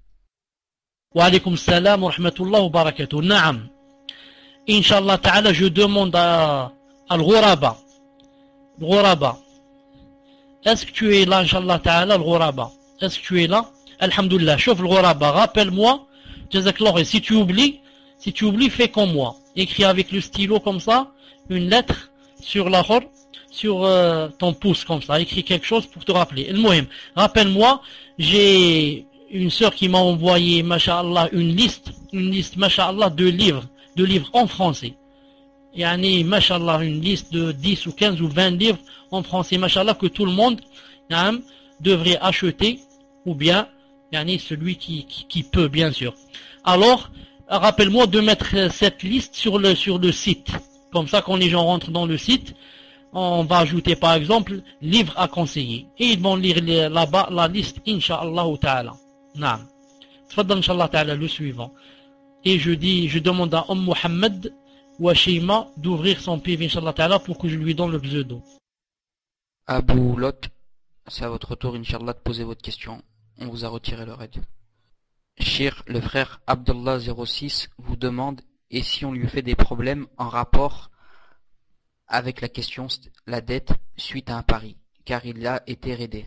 Wa alaikum salam wa rahmatullahi wa barakatuh. Naam. Inch'Allah ta'ala, je demande à Al-Ghuraba. Al-Ghuraba. Est-ce que tu es là, Inch'Allah ta'ala, Al-Ghuraba? Est-ce que tu es là? Alhamdulillah. Chauffe Al-Ghuraba. Rappelle-moi. Jazakallah. Si tu oublies, si tu oublies, fais comme moi. Écris avec le stylo comme ça, une lettre sur la hor, sur euh, ton pouce comme ça. Écris quelque chose pour te rappeler. El Mohim. Rappelle-moi, j'ai une sœur qui m'a envoyé, masha'Allah, une liste, une liste, masha'Allah, de livres, de livres en français. Yani, masha'Allah, une liste de dix ou quinze ou vingt livres en français, masha'Allah, que tout le monde hein, devrait acheter, ou bien, yani, celui qui, qui, qui peut, bien sûr. Alors, rappelle-moi de mettre cette liste sur le, sur le site. Comme ça, quand les gens rentrent dans le site, on va ajouter par exemple livres à conseiller. Et ils vont lire là-bas la liste, Inch'Allah ta'ala. Naam. Tfadal Inch'Allah ta'ala, le suivant. Et je dis, je demande à Umm Mohammed ou à Sheima d'ouvrir son P V, Inch'Allah ta'ala, pour que je lui donne le pseudo. Abou Lot, c'est à votre tour, Inch'Allah, de poser votre question. On vous a retiré le raid. Shir, le frère Abdullah zéro six vous demande, et si on lui fait des problèmes en rapport avec la question, la dette, suite à un pari, car il a été raidé.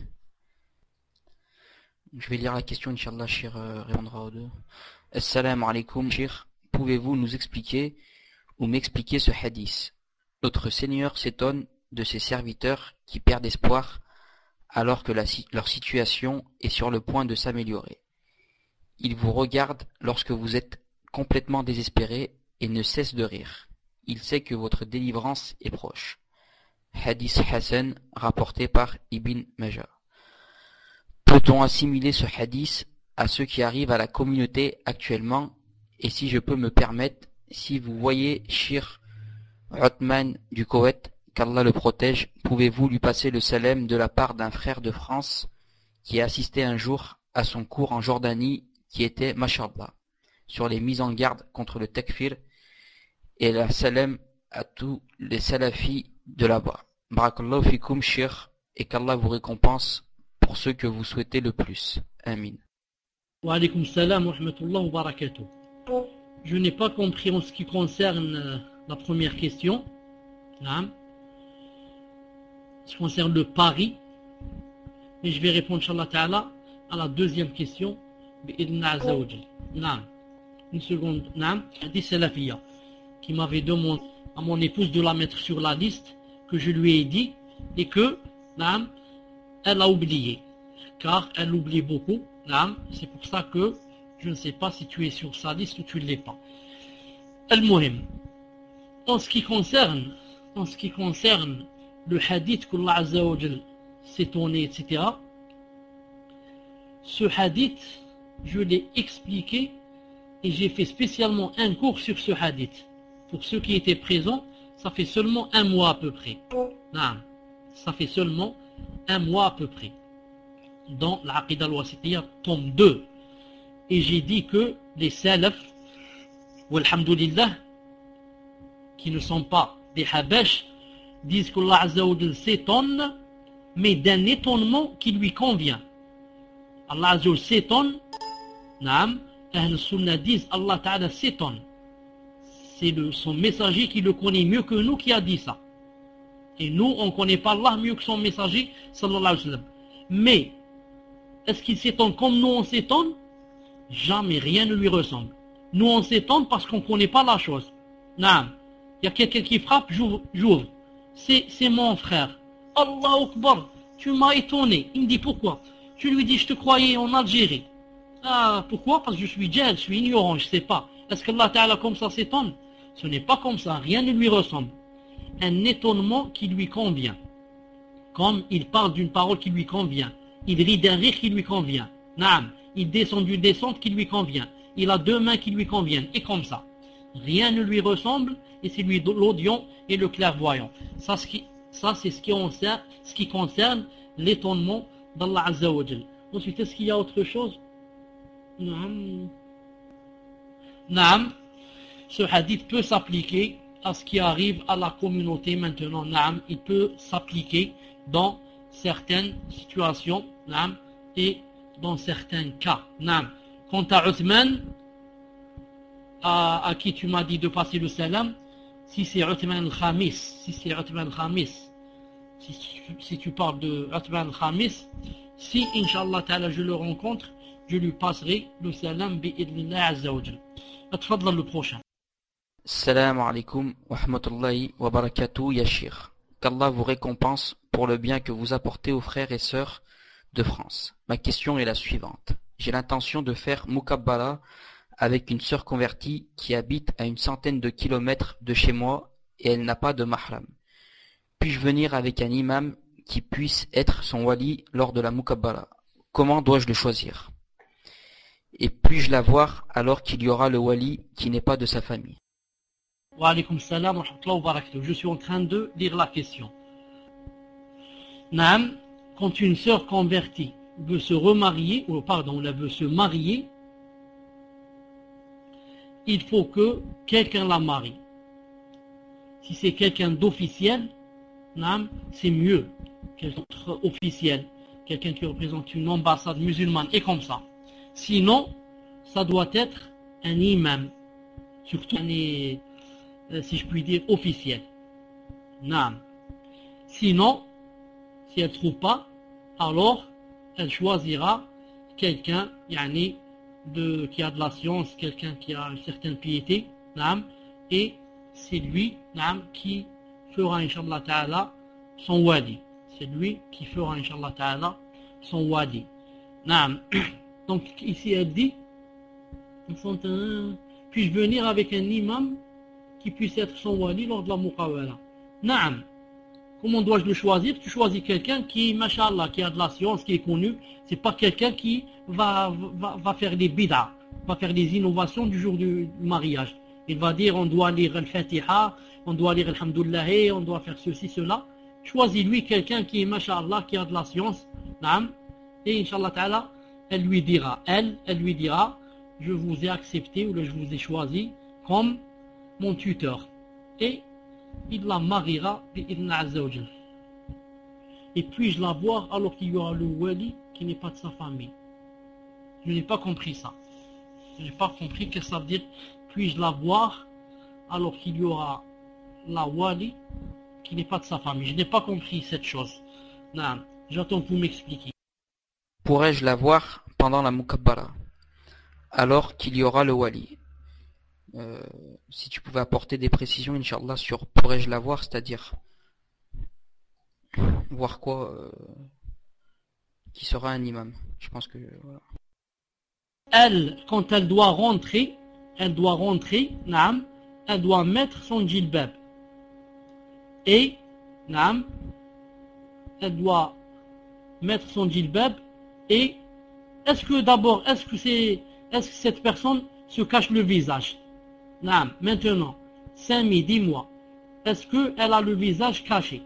Je vais lire la question, Inch'Allah, Shir euh, répondra aux deux. Assalamu alaikum, Shir, pouvez-vous nous expliquer ou m'expliquer ce hadith? Notre Seigneur s'étonne de ses serviteurs qui perdent espoir alors que la, leur situation est sur le point de s'améliorer. Il vous regarde lorsque vous êtes complètement désespéré et ne cesse de rire. Il sait que votre délivrance est proche. Hadith Hassan rapporté par Ibn Majah. Peut-on assimiler ce hadith à ce qui arrive à la communauté actuellement? Et si je peux me permettre, si vous voyez Shir Othman du Koweït, qu'Allah le protège, pouvez-vous lui passer le salam de la part d'un frère de France qui a assisté un jour à son cours en Jordanie qui était, mashallah, sur les mises en garde contre le takfir, et la salam à tous les salafis de là-bas. Barakallahu fikum, Shir, et qu'Allah vous récompense pour ce que vous souhaitez le plus. Amin. Wa alaykum salam wa rahmatullah wa barakatuh. Je n'ai pas compris en ce qui concerne la première question. Hein, ce qui concerne le pari. Et je vais répondre, Inch'Allah ta'ala, à la deuxième question. Une seconde. Hadith Salafiyya, qui m'avait demandé à mon épouse de la mettre sur la liste que je lui ai dit, et que elle a oublié, car elle oublie beaucoup. C'est pour ça que je ne sais pas si tu es sur sa liste ou tu ne l'es pas. Al-Muhim, en ce qui concerne en ce qui concerne le hadith qu'Allah Azza wa Jal s'est étonné, et cetera, ce hadith, je l'ai expliqué et j'ai fait spécialement un cours sur ce hadith. Pour ceux qui étaient présents, ça fait seulement un mois à peu près. Non, ça fait seulement un mois à peu près. Dans l'Aqida al-Wasitiyya, tome deux. Et j'ai dit que les salaf, walhamdulillah, qui ne sont pas des habash, disent qu'Allah Azza wa Jal s'étonne, mais d'un étonnement qui lui convient. Allah Azza wa Jal s'étonne. Naam, Ahl Sunnah disent Allah Ta'ala s'étonne. C'est le, son messager qui le connaît mieux que nous qui a dit ça. Et nous, on ne connaît pas Allah mieux que son messager, sallallahu alayhi wa sallam. Mais, est-ce qu'il s'étonne comme nous on s'étonne? Jamais, rien ne lui ressemble. Nous on s'étonne parce qu'on ne connaît pas la chose. Naam, il y a quelqu'un qui frappe, j'ouvre, j'ouvre. C'est, c'est mon frère. Allahu Akbar, tu m'as étonné. Il me dit pourquoi? Je lui dis, je te croyais en Algérie. Ah, pourquoi? Parce que je suis djel, je suis ignorant, je ne sais pas. Est-ce que Allah Ta'ala comme ça s'étonne? Ce n'est pas comme ça, rien ne lui ressemble. Un étonnement qui lui convient. Comme il parle d'une parole qui lui convient. Il rit d'un rire qui lui convient. Naam, il descend d'une descente qui lui convient. Il a deux mains qui lui conviennent. Et comme ça. Rien ne lui ressemble, et c'est lui l'audient et le clairvoyant. Ça, ce qui, ça c'est ce qui, concerne, ce qui concerne l'étonnement d'Allah Azza wa Jal. Ensuite, est-ce qu'il y a autre chose? Naam. Naam. Ce hadith peut s'appliquer à ce qui arrive à la communauté maintenant. Naam. Il peut s'appliquer dans certaines situations. Naam. Et dans certains cas. Naam. Quant à Uthman, à, à qui tu m'as dit de passer le salam, si c'est Uthman al-Khamis, si c'est Uthman al-Khamis, si, si tu parles de Uthman al-Khamis, si, Inch'Allah ta'ala, je le rencontre, je lui passerai le salam bi'idnillah azza wa jal. Atfadla le prochain. Assalamu alaikum wa rahmatullahi wa barakatuh, Yashir. Qu'Allah vous récompense pour le bien que vous apportez aux frères et sœurs de France. Ma question est la suivante. j'ai l'intention de faire Mukabbala avec une sœur convertie qui habite à une centaine de kilomètres de chez moi et elle n'a pas de mahram. Puis-je venir avec un imam qui puisse être son wali lors de la Mukabbala? Comment dois-je le choisir? Et puis-je la voir alors qu'il y aura le wali qui n'est pas de sa famille? Wa alaykoum salam wa rahmatullahi wa barakatuh. Je suis en train de lire la question. Naam, quand une sœur convertie veut se remarier, ou pardon, elle veut se marier, il faut que quelqu'un la marie. Si c'est quelqu'un d'officiel, naam, c'est mieux. Quelqu'un d'officiel, quelqu'un qui représente une ambassade musulmane, et comme ça. Sinon, ça doit être un imam, surtout un, euh, si je puis dire, officiel. Naam. Sinon, si elle ne trouve pas, alors elle choisira quelqu'un yani, de, qui a de la science, quelqu'un qui a une certaine piété, naam, et c'est lui naam, qui fera, Inch'Allah Ta'ala, son wali. C'est lui qui fera, Inch'Allah Ta'ala, son wali. Naam. Donc ici elle dit, puis-je venir avec un imam qui puisse être son wali lors de la muqawala? Naam. Comment dois-je le choisir? Tu choisis quelqu'un qui, mashallah, qui a de la science, qui est connu. C'est pas quelqu'un qui va, va, va faire des bid'ah, va faire des innovations du jour du mariage. Il va dire on doit lire al-Fatiha, on doit lire al-Hamdulillah, on doit faire ceci, cela. Choisis-lui quelqu'un qui est, mashallah, qui a de la science. Naam. Et Inch'Allah Ta'ala, elle lui dira, elle, elle lui dira, je vous ai accepté ou je vous ai choisi comme mon tuteur. Et il la mariera bi'idhna azza wa jal. Et puis-je la voir alors qu'il y aura le wali qui n'est pas de sa famille? Je n'ai pas compris ça. Je n'ai pas compris que ça veut dire puis-je la voir alors qu'il y aura la wali qui n'est pas de sa famille. Je n'ai pas compris cette chose. Non, j'attends pour m'expliquer. Pourrais-je la voir pendant la Mukabbala alors qu'il y aura le wali? Euh, si tu pouvais apporter des précisions, Inch'Allah, sur pourrais-je la voir, c'est-à-dire voir quoi, euh, qui sera un imam. Je pense que voilà. Elle, quand elle doit rentrer, elle doit rentrer, naam, elle doit mettre son djilbab. Et, naam, elle doit mettre son djilbab. Et est-ce que d'abord, est-ce que c'est, est-ce que cette personne se cache le visage? Non, maintenant, Sami, dis-moi, est-ce qu'elle a le visage caché?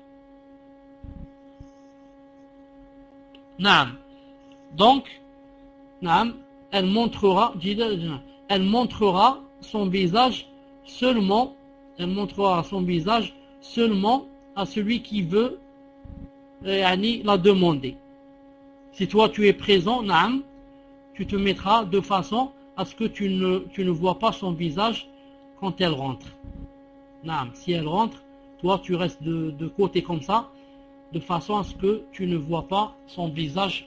Non. Donc, non, elle montrera, elle montrera son visage seulement, elle montrera son visage seulement à celui qui veut euh, la demander. Si toi tu es présent, non, tu te mettras de façon à ce que tu ne, tu ne vois pas son visage quand elle rentre. Naam, si elle rentre, toi tu restes de, de côté comme ça, de façon à ce que tu ne vois pas son visage.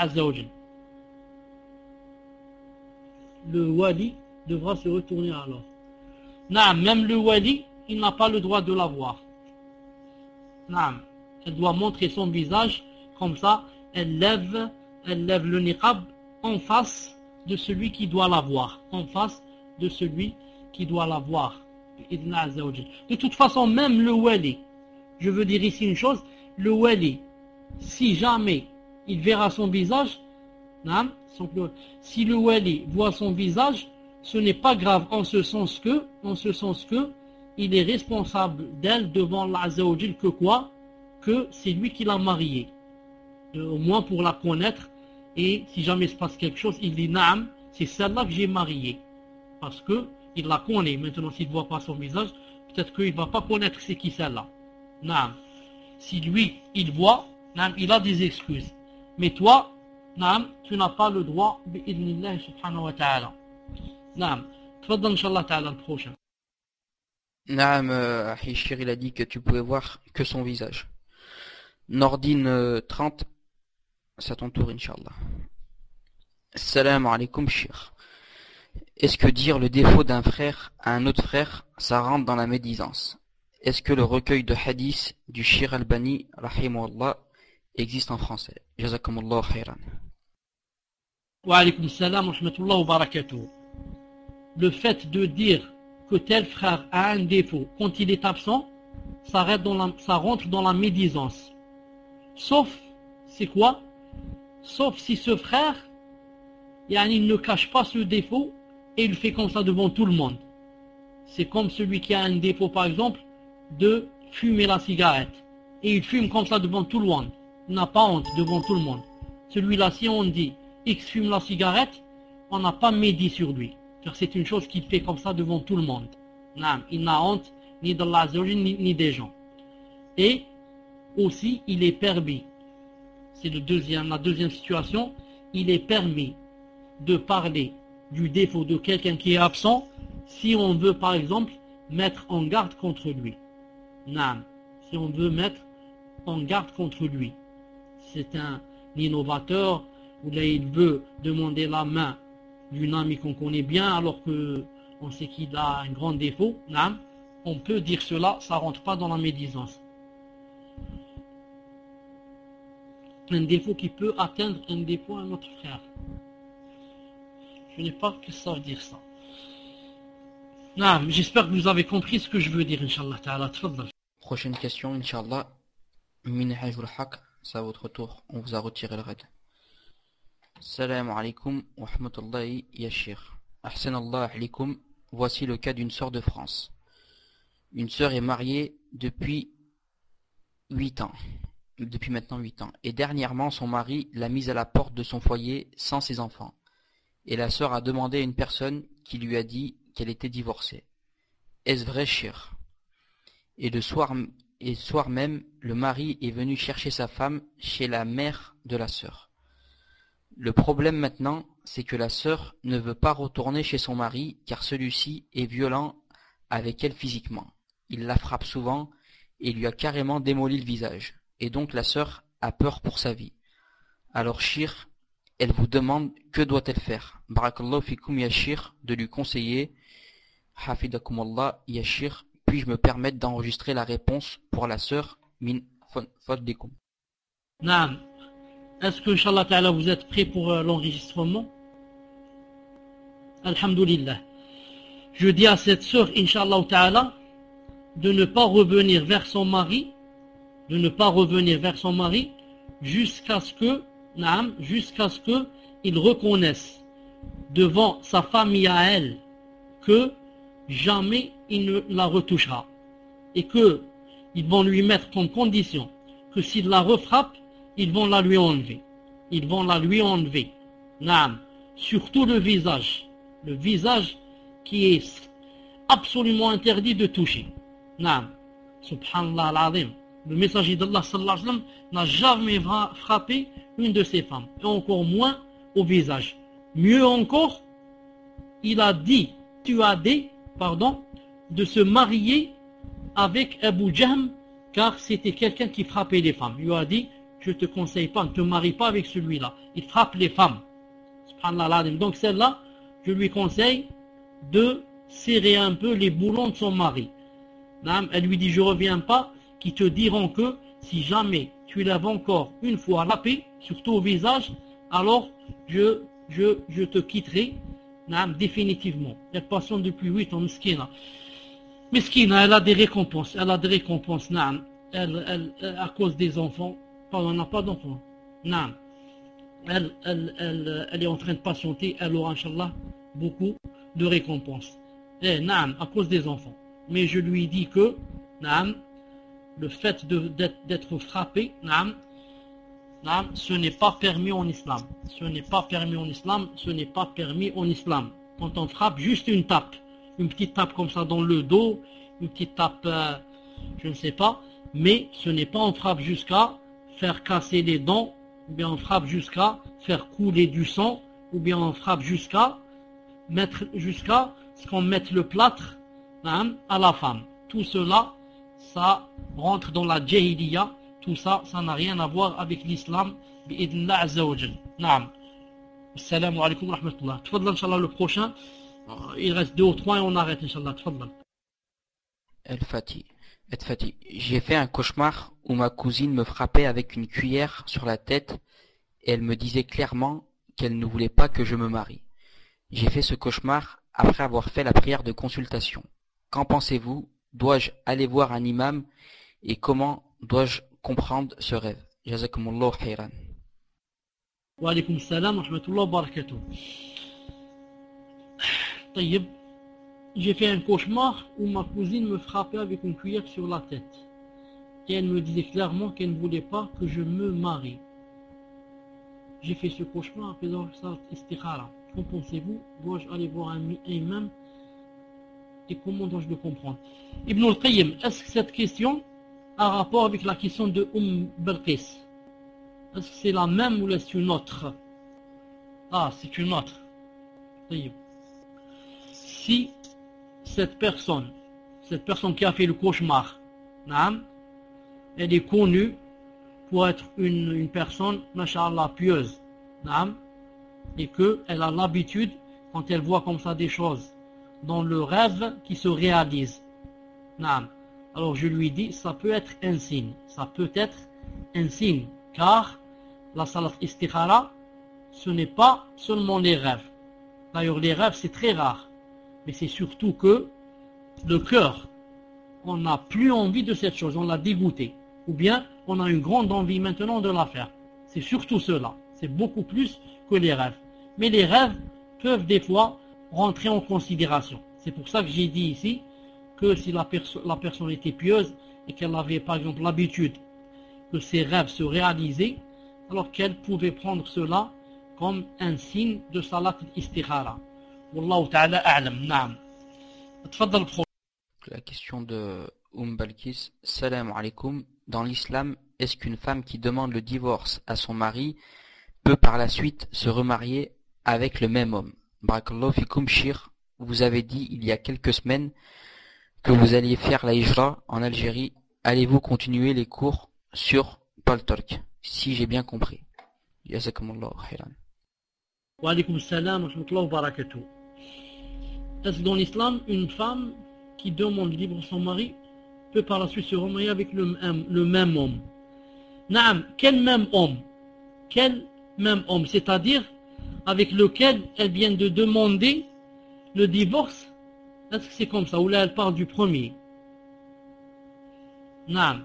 Le wali devra se retourner alors. Naam, même le wali, il n'a pas le droit de la voir. Naam, elle doit montrer son visage comme ça, elle lève, elle lève le niqab en face de celui qui doit la voir, en face de celui qui doit la voir. De toute façon, même le wali, je veux dire ici une chose, le wali, si jamais il verra son visage, non, si le wali voit son visage, ce n'est pas grave en ce sens que, en ce sens que, il est responsable d'elle devant Allah que quoi? Que c'est lui qui l'a mariée. Au moins pour la connaître, et si jamais il se passe quelque chose, il dit naam, c'est celle-là que j'ai mariée. Parce que il la connaît. Maintenant, s'il ne voit pas son visage, peut-être qu'il ne va pas connaître c'est qui celle-là. Naam. Si lui, il voit, naam, il a des excuses. Mais toi, naam, tu n'as pas le droit, bi'idhnillah subhanahu wa ta'ala. Naam. Tfaddal inshallah ta'ala le prochain. Naam, euh, Hishir, il a dit que tu pouvais voir que son visage. Nordine euh, trente, c'est à ton tour, Inch'Allah. Salam alaikum, Shir. Est-ce que dire le défaut d'un frère à un autre frère, ça rentre dans la médisance? Est-ce que le recueil de hadith du Shir Albani, rahimahullah, existe en français? Jazakumullah khairan. Wa alaykum salam wa rahmatullahi wa barakatuh. Le fait de dire que tel frère a un défaut quand il est absent, ça, reste dans la, ça rentre dans la médisance. Sauf, c'est quoi? Sauf si ce frère, il ne cache pas ce défaut et il fait comme ça devant tout le monde. C'est comme celui qui a un défaut, par exemple, de fumer la cigarette. Et il fume comme ça devant tout le monde. Il n'a pas honte devant tout le monde. Celui-là, si on dit X fume la cigarette, on n'a pas médit sur lui. Car c'est une chose qu'il fait comme ça devant tout le monde. Non, il n'a honte ni d'Allah Azza wa Jalla, ni, ni des gens. Et aussi, il est permis, c'est le deuxième, la deuxième situation, il est permis de parler du défaut de quelqu'un qui est absent si on veut par exemple mettre en garde contre lui. Non, si on veut mettre en garde contre lui. C'est un innovateur, ou là il veut demander la main d'une amie qu'on connaît bien alors que on sait qu'il a un grand défaut. Non, on peut dire cela, ça rentre pas dans la médisance. Un défaut qui peut atteindre un défaut à notre frère. Je n'ai pas que ça veut dire ça. Non, j'espère que vous avez compris ce que je veux dire, Inch'Allah ta'ala. Prochaine question, Inch'Allah. Minhajul Haq, c'est à votre tour. On vous a retiré le raid. Salam alaikum wa rahmatullahi ya Sheikh. Ahsanallah alaikum. Voici le cas d'une sœur de France. Une sœur est mariée depuis huit ans. Depuis maintenant huit ans. Et dernièrement, son mari l'a mise à la porte de son foyer sans ses enfants. Et la sœur a demandé à une personne qui lui a dit qu'elle était divorcée. Est-ce vrai, Cheikh? Et le soir, et le soir même, le mari est venu chercher sa femme chez la mère de la sœur. Le problème maintenant, c'est que la sœur ne veut pas retourner chez son mari car celui-ci est violent avec elle physiquement. Il la frappe souvent et lui a carrément démoli le visage. Et donc la sœur a peur pour sa vie. Alors Cheikh, elle vous demande que doit-elle faire. Barakallahu fikum ya Cheikh, de lui conseiller. Hafidakumallah ya Cheikh, puis-je me permettre d'enregistrer la réponse pour la sœur min fadlikum. Naam. Est-ce que Inch'Allah ta'ala vous êtes prêts pour euh, l'enregistrement? Alhamdulillah. Je dis à cette sœur, Inch'Allah ta'ala, de ne pas revenir vers son mari, de ne pas revenir vers son mari jusqu'à ce que, naam, jusqu'à ce que il reconnaisse devant sa famille à elle que jamais il ne la retouchera et que ils vont lui mettre comme condition que s'il la refrappe, ils vont la lui enlever. Ils vont la lui enlever. Naam, surtout le visage, le visage qui est absolument interdit de toucher. Naam, subhanallah al-azim. Le messager d'Allah sallallahu alayhi wa sallam n'a jamais frappé une de ses femmes, et encore moins au visage. Mieux encore, il a dit, tu as dit, pardon, de se marier avec Abu Jahm, car c'était quelqu'un qui frappait les femmes. Il lui a dit, je te conseille pas, ne te marie pas avec celui-là. Il frappe les femmes. Subhanallah. Donc celle-là, je lui conseille de serrer un peu les boulons de son mari. Elle lui dit, je reviens pas, qui te diront que si jamais tu lèves encore une fois la paix, surtout au visage, alors je, je, je te quitterai définitivement. Elle patiente depuis huit ans, Miskina. Miskina, elle a des récompenses, elle a des récompenses, elle, elle, elle, à cause des enfants, pardon, elle n'a pas d'enfants, elle, elle, elle, elle est en train de patienter, elle aura, Inch'Allah, beaucoup de récompenses. Et, à cause des enfants. Mais je lui dis que, le fait d'être frappé, ce n'est pas permis en islam. Ce n'est pas permis en islam, ce n'est pas permis en islam. Quand on frappe, juste une tape, une petite tape comme ça dans le dos, une petite tape, euh, je ne sais pas, mais ce n'est pas on frappe jusqu'à faire casser les dents, ou bien on frappe jusqu'à faire couler du sang, ou bien on frappe jusqu'à mettre, jusqu'à ce qu'on mette le plâtre à la femme. Tout cela, ça rentre dans la jahiliya, tout ça, ça n'a rien à voir avec l'islam, bi'idnillah azza wa jal. Naam. Assalamu alaikum wa rahmatullah. Tfadlal, Inch'Allah, le prochain. Il reste deux ou trois et on arrête, Inch'Allah. Tfadlal. El-Fati. El-Fati. J'ai fait un cauchemar où ma cousine me frappait avec une cuillère sur la tête et elle me disait clairement qu'elle ne voulait pas que je me marie. J'ai fait ce cauchemar après avoir fait la prière de consultation. Qu'en pensez-vous? Dois-je aller voir un imam et comment dois-je comprendre ce rêve? Jazakumullahu khairan. Wa alaykoum salam wa rahmatullahi wa barakatuh. Tayyib, j'ai fait un cauchemar où ma cousine me frappait avec une cuillère sur la tête. Et elle me disait clairement qu'elle ne voulait pas que je me marie. J'ai fait ce cauchemar en faisant ça istikhara. Qu'en pensez-vous? Dois-je aller voir un imam et comment dois-je le comprendre? Ibn al-Qayyim, est-ce que cette question a rapport avec la question de Umm Balqis? Est-ce que c'est la même ou est-ce une autre? Ah, c'est une autre. Si cette personne, cette personne qui a fait le cauchemar, elle est connue pour être une, une personne, masha'Allah, pieuse, et qu'elle a l'habitude, quand elle voit comme ça des choses, dans le rêve qui se réalise. Alors je lui dis, ça peut être un signe, ça peut être un signe, car la salat istikhara, ce n'est pas seulement les rêves. D'ailleurs, les rêves, c'est très rare, mais c'est surtout que le cœur, on n'a plus envie de cette chose, on l'a dégoûté, ou bien on a une grande envie maintenant de la faire. C'est surtout cela, c'est beaucoup plus que les rêves. Mais les rêves peuvent des fois rentrer en considération. C'est pour ça que j'ai dit ici que si la, perso la personne était pieuse et qu'elle avait par exemple l'habitude que ses rêves se réalisaient, alors qu'elle pouvait prendre cela comme un signe de salat al-istikhara. Wallahu ta'ala a'lam. Naam. Tfaddal. La question de Umm Balqis. Salam alaikum. Dans l'islam, est-ce qu'une femme qui demande le divorce à son mari peut par la suite se remarier avec le même homme? Barakallahu fikum shir. Vous avez dit il y a quelques semaines que vous alliez faire la hijra en Algérie. Allez-vous continuer les cours sur Paltalk, si j'ai bien compris? Jazakumullahu khairan. Wa alaykoum salam wa rahmatullahi wa barakatuh. Est-ce que dans l'islam, une femme qui demande le divorce à son mari peut par la suite se remarier avec le, le même homme? Naam, quel même homme? Quel même homme? C'est-à-dire avec lequel elle vient de demander le divorce? Est-ce que c'est comme ça? Ou là elle parle du premier? Naam.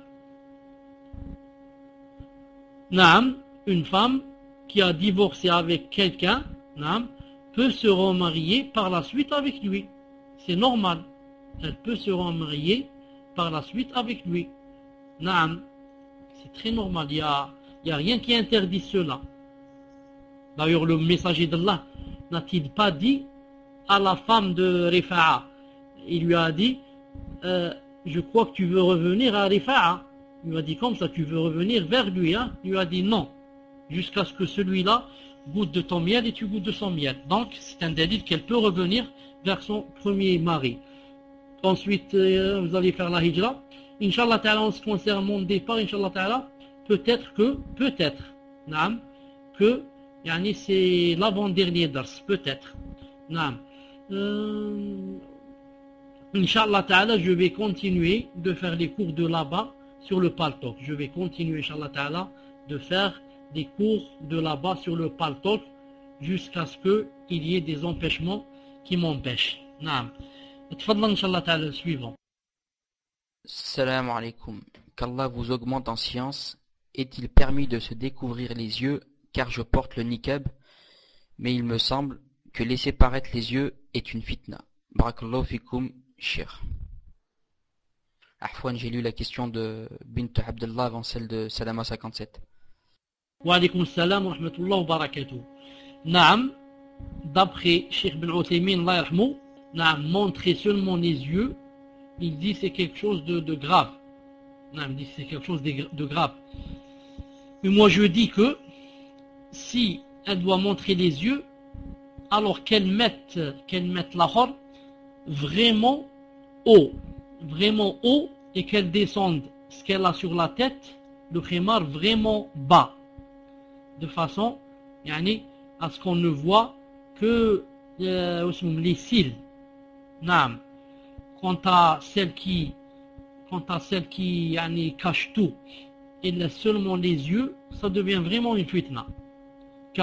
Naam, une femme qui a divorcé avec quelqu'un, naam, peut se remarier par la suite avec lui. C'est normal. Elle peut se remarier par la suite avec lui. Naam. C'est très normal. Il n'y a, il y a rien qui interdit cela. D'ailleurs, le messager d'Allah n'a-t-il pas dit à la femme de Rifa'a? Il lui a dit, euh, je crois que tu veux revenir à Rifa'a. Il lui a dit comme ça, tu veux revenir vers lui, hein? Il lui a dit non, jusqu'à ce que celui-là goûte de ton miel et tu goûtes de son miel. Donc, c'est un délit qu'elle peut revenir vers son premier mari. Ensuite, euh, vous allez faire la hijra. Inch'Allah ta'ala, en ce qui concerne mon départ, Inch'Allah ta'ala, peut-être que, peut-être, naam, que, yani, c'est l'avant-dernier dars, peut-être, naam. Euh, Inch'Allah ta'ala, je vais continuer de faire les cours de là-bas sur le Paltalk. Je vais continuer, Inch'Allah ta'ala, de faire des cours de là-bas sur le Paltalk jusqu'à ce qu'il y ait des empêchements qui m'empêchent. Naam. Tfadlan, Inch'Allah ta'ala, le suivant. Salam alaikum. Qu'Allah vous augmente en science. Est-il permis de se découvrir les yeux car je porte le niqab, mais il me semble que laisser paraître les yeux est une fitna. Barakallahu fikum, shir. Ahfouan, j'ai lu la question de Bint Abdullah avant celle de Salama cinquante-sept. Wa alaykoum salam wa rahmatullahi wa barakatuh. Naam, d'après Cheikh Ben Uthaymin, Allah yarhamou, naam, montrer seulement les yeux, il dit c'est quelque chose de, de grave. Naam, il dit c'est quelque chose de, de grave. Mais moi je dis que si elle doit montrer les yeux, alors qu'elle mette, qu'elle mette la hor vraiment haut, vraiment haut, et qu'elle descende ce qu'elle a sur la tête, le khimar vraiment bas, de façon yani, à ce qu'on ne voit que euh, les cils. Naam. Quant à celle qui, quant à celle qui yani, cache tout et laisse seulement les yeux, ça devient vraiment une fitna. Car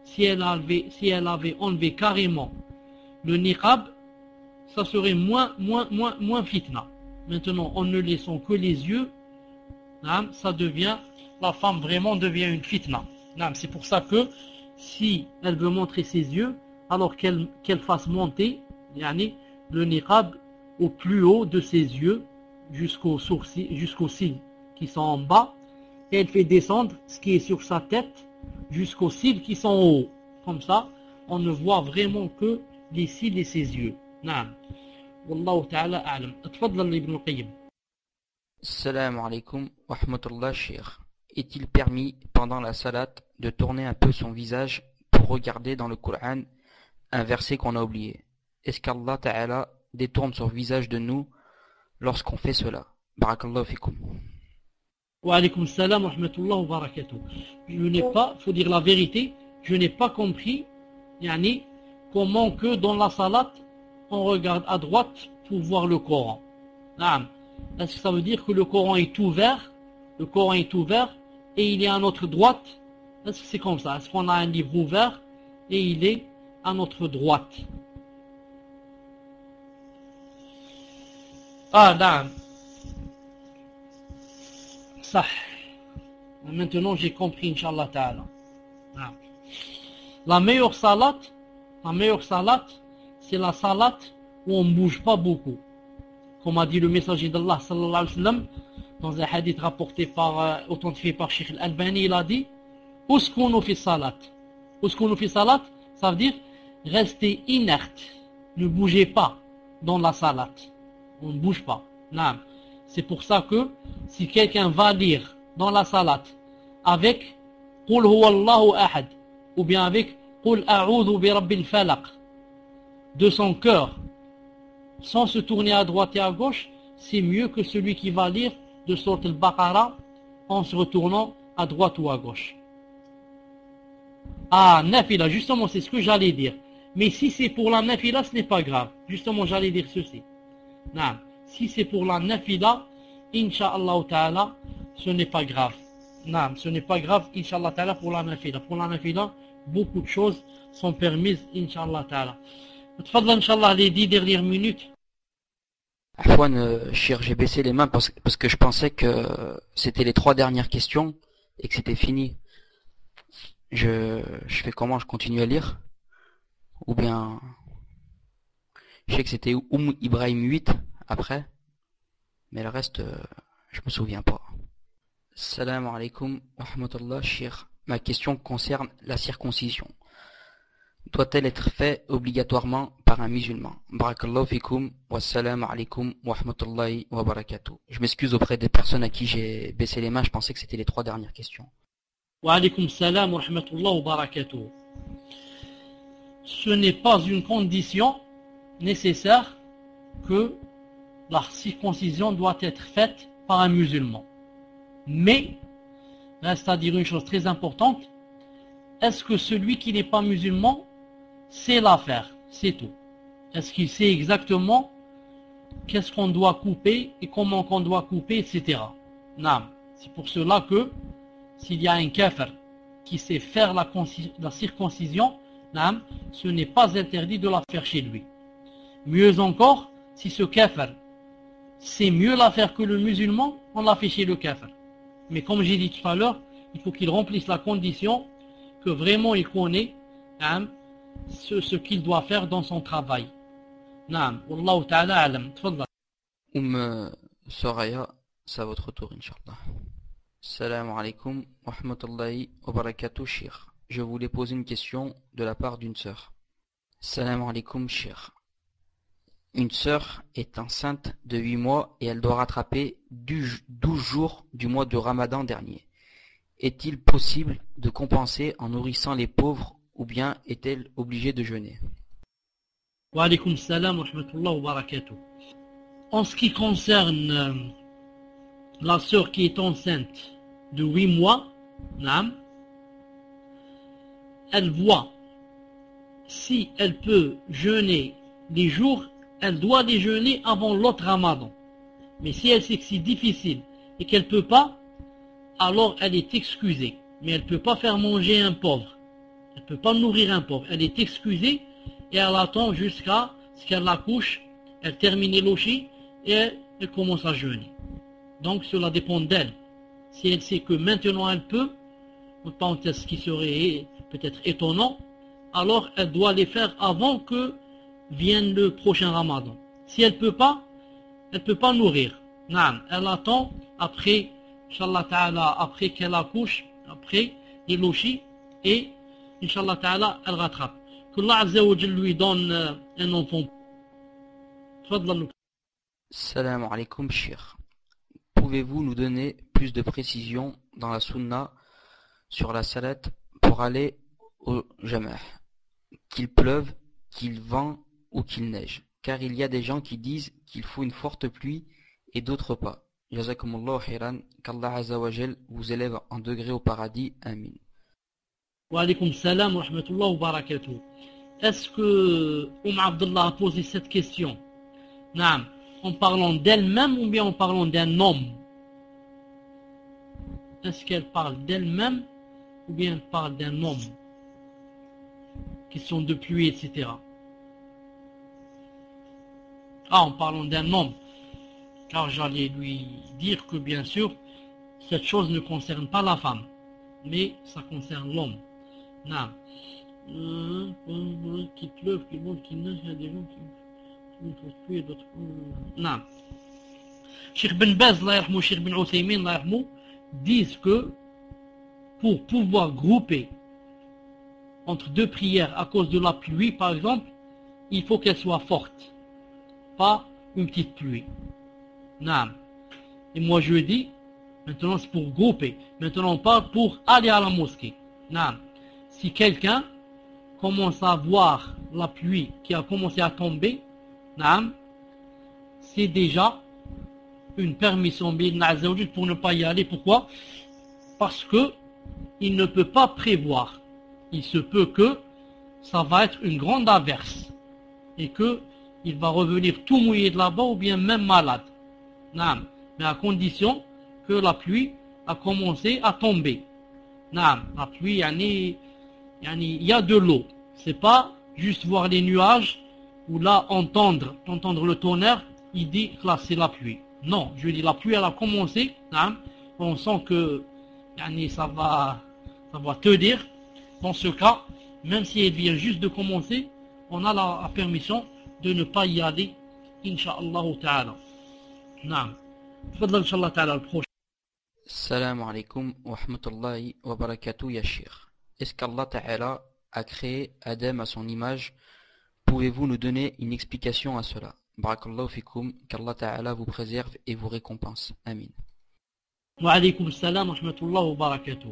si elle avait, si elle avait enlevé carrément le niqab, ça serait moins, moins, moins, moins fitna. Maintenant, en ne laissant que les yeux, ça devient, la femme vraiment devient une fitna. C'est pour ça que si elle veut montrer ses yeux, alors qu'elle qu'elle fasse monter yani, le niqab au plus haut de ses yeux, jusqu'aux sourcils, jusqu'aux cils qui sont en bas, et elle fait descendre ce qui est sur sa tête jusqu'aux cils qui sont en haut. Comme ça, on ne voit vraiment que les cils et ses yeux. Naam. Wallahu ta'ala a'lam. Tfaddal Ibn al-Qayyim. Salam alaikum wa rahmatullah Cheikh. Est-il permis pendant la salat de tourner un peu son visage pour regarder dans le Coran un verset qu'on a oublié? Est-ce qu'Allah Ta'ala détourne son visage de nous lorsqu'on fait cela? Barakallahu fikum. Wa alaykum salam wa rahmatullah wa barakatuh. Je n'ai pas, faut dire la vérité, je n'ai pas compris yani, comment que dans la salat on regarde à droite pour voir le Coran. Naam. Est-ce que ça veut dire que le Coran est ouvert? Le Coran est ouvert et il est à notre droite? Est-ce que c'est comme ça? Est-ce qu'on a un livre ouvert et il est à notre droite? Ah, naam. Ça. Maintenant j'ai compris, Inch'Allah Ta'ala. La meilleure salat, la meilleure salat, c'est la salat où on ne bouge pas beaucoup. Comme a dit le messager d'Allah sallallahu alayhi wa sallam, dans un hadith rapporté par, euh, authentifié par Sheikh Al-Albani, il a dit Uskunu fi salat. Uskunu fi salat, ça veut dire restez inerte, ne bougez pas dans la salat. On ne bouge pas. Non. C'est pour ça que si quelqu'un va lire dans la salat avec Qul huwa Allahu ahad ou bien avec Qul a'udhu bi rabbil falaq de son cœur, sans se tourner à droite et à gauche, c'est mieux que celui qui va lire de Sourate al-Baqarah en se retournant à droite ou à gauche. Ah, nafila, justement, c'est ce que j'allais dire. Mais si c'est pour la nafila, ce n'est pas grave. Justement, j'allais dire ceci. Non. Si c'est pour la nafila, Inch'Allah Ta'ala, ce n'est pas grave. Non, ce n'est pas grave, Inch'Allah Ta'ala, pour la nafila. Pour la nafila, beaucoup de choses sont permises, Inch'Allah Ta'ala. Tfadla, Inch'Allah, les dix dernières minutes. Afwan, euh, Cheikh, j'ai baissé les mains parce, parce que je pensais que c'était les trois dernières questions et que c'était fini. Je, je fais comment? Je continue à lire? Ou bien... Je sais que c'était Oum Ibrahim huit après, mais le reste, euh, je me souviens pas. Salam alaikum wa rahmatullah Cheikh. Ma question concerne la circoncision. Doit-elle être faite obligatoirement par un musulman? Barakallahu fikum wa salam alaikum wa rahmatullahi wa barakatuh. Je m'excuse auprès des personnes à qui j'ai baissé les mains, je pensais que c'était les trois dernières questions. Wa alaykum salam wa rahmatullahi wa barakatuh. Ce n'est pas une condition nécessaire que la circoncision doit être faite par un musulman. Mais, reste à dire une chose très importante, est-ce que celui qui n'est pas musulman sait la faire? C'est tout. Est-ce qu'il sait exactement qu'est-ce qu'on doit couper et comment qu'on doit couper, et cetera. Non. C'est pour cela que s'il y a un kafir qui sait faire la, la circoncision, non, ce n'est pas interdit de la faire chez lui. Mieux encore, si ce kafir sait mieux la faire que le musulman, on la fait chez le kafir. Mais comme j'ai dit tout à l'heure, il faut qu'il remplisse la condition que vraiment il connaît hein, ce, ce qu'il doit faire dans son travail. Naam, Wallahu ta'ala alam. Tfadla. Oum Soraya, c'est à votre tour, Inch'Allah. Salam alaikum wa rahmatullahi wa barakatuh, Cheikh. Je voulais poser une question de la part d'une sœur. Salam alaikum, Cheikh. Une sœur est enceinte de huit mois et elle doit rattraper douze jours du mois de Ramadan dernier. Est-il possible de compenser en nourrissant les pauvres ou bien est-elle obligée de jeûner? Wa alaykum salam wa rahmatullahi wa barakatuh. En ce qui concerne euh, la sœur qui est enceinte de huit mois, naam, elle voit si elle peut jeûner les jours, elle doit les jeûner avant l'autre Ramadan. Mais si elle sait que c'est difficile et qu'elle ne peut pas, alors elle est excusée. Mais elle ne peut pas faire manger un pauvre. Elle ne peut pas nourrir un pauvre. Elle est excusée et elle attend jusqu'à ce qu'elle accouche, elle termine l'oshi et elle, elle commence à jeûner. Donc cela dépend d'elle. Si elle sait que maintenant elle peut, en parenthèse, ce qui serait peut-être étonnant, alors elle doit les faire avant que vienne le prochain Ramadan. Si elle ne peut pas, elle ne peut pas nourrir. Non, elle attend après, Inch'Allah Ta'ala, après qu'elle accouche, après l'oshi, et Inch'Allah Ta'ala, elle rattrape. Que Allah Azza wa Jalla lui donne euh, un enfant. Tfadlal. Salam alaikum, Cheikh. Pouvez-vous nous donner plus de précisions dans la sunna sur la salat pour aller au jamah, qu'il pleuve, qu'il vent ou qu'il neige? Car il y a des gens qui disent qu'il faut une forte pluie et d'autres pas. Jazakumullahu khairan, qu'Allah Azza wa Jal vous élève en degré au paradis. Amin. Wa alaykum salam wa rahmatullahi wa barakatuh. Est-ce que Umm Abdullah a posé cette question? Naam. En parlant d'elle-même ou bien en parlant d'un homme? Est-ce qu'elle parle d'elle-même ou bien elle parle d'un homme? Question de pluie, et cetera. Ah, en parlant d'un homme. Car j'allais lui dire que bien sûr, cette chose ne concerne pas la femme, mais ça concerne l'homme. Non. Euh, qu'il pleuve, qu'il monte, qu'il neige, il y a des gens qui... Non. Cheikh Ben Baz, Cheikh Ben Uthaymin disent que pour pouvoir grouper entre deux prières à cause de la pluie, par exemple, il faut qu'elle soit forte, pas une petite pluie. Non. Et moi je dis, maintenant c'est pour grouper, maintenant on parle pour aller à la mosquée. Non. Si quelqu'un commence à voir la pluie qui a commencé à tomber, c'est déjà une permission pour ne pas y aller. Pourquoi? Parce que il ne peut pas prévoir. Il se peut que ça va être une grande averse et que il va revenir tout mouillé de là-bas ou bien même malade. Mais à condition que la pluie a commencé à tomber. La pluie, il y a de l'eau. C'est pas juste voir les nuages ou là entendre, entendre le tonnerre, il dit que là c'est la pluie. Non, je dis la pluie elle a commencé, hein, on sent que yani, ça va ça va te dire. Dans ce cas, même si elle vient juste de commencer, on a la, la permission de ne pas y aller, Inch'Allah Ta'ala. Naam. Fadla Inch'Allah Ta'ala le prochain. Salam alaikum wa rahmatullahi wa barakatuh ya Cheikh. Est-ce qu'Allah Ta'ala a créé Adam à son image? Pouvez-vous nous donner une explication à cela? Barakallahu fikum, qu'Allah Ta'ala vous préserve et vous récompense. Amin. Wa alaykum salam wa rahmatullahi wa barakatuh.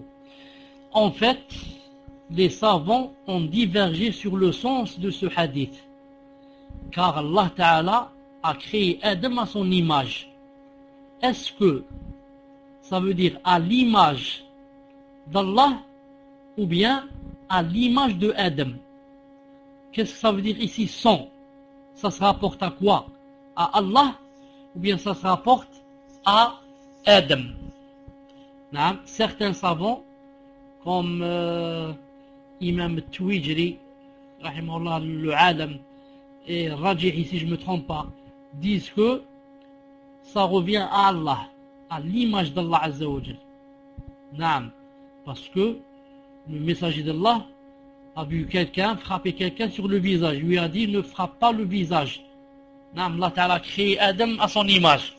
En fait, les savants ont divergé sur le sens de ce hadith. Car Allah Ta'ala a créé Adam à son image. Est-ce que ça veut dire à l'image d'Allah ou bien à l'image de Adam? Qu'est-ce que ça veut dire ici son? Ça se rapporte à quoi? À Allah ou bien ça se rapporte à Adam? Non, certains savants comme euh, Imam Tuwijri, rahimahullah, le Alam, et Rajih, si je ne me trompe pas, disent que ça revient à Allah, à l'image d'Allah Azza wa Jal. Non, parce que le messager d'Allah a vu quelqu'un frapper quelqu'un sur le visage. Il lui a dit, ne frappe pas le visage. Non, Allah Ta'ala a créé Adam à son image.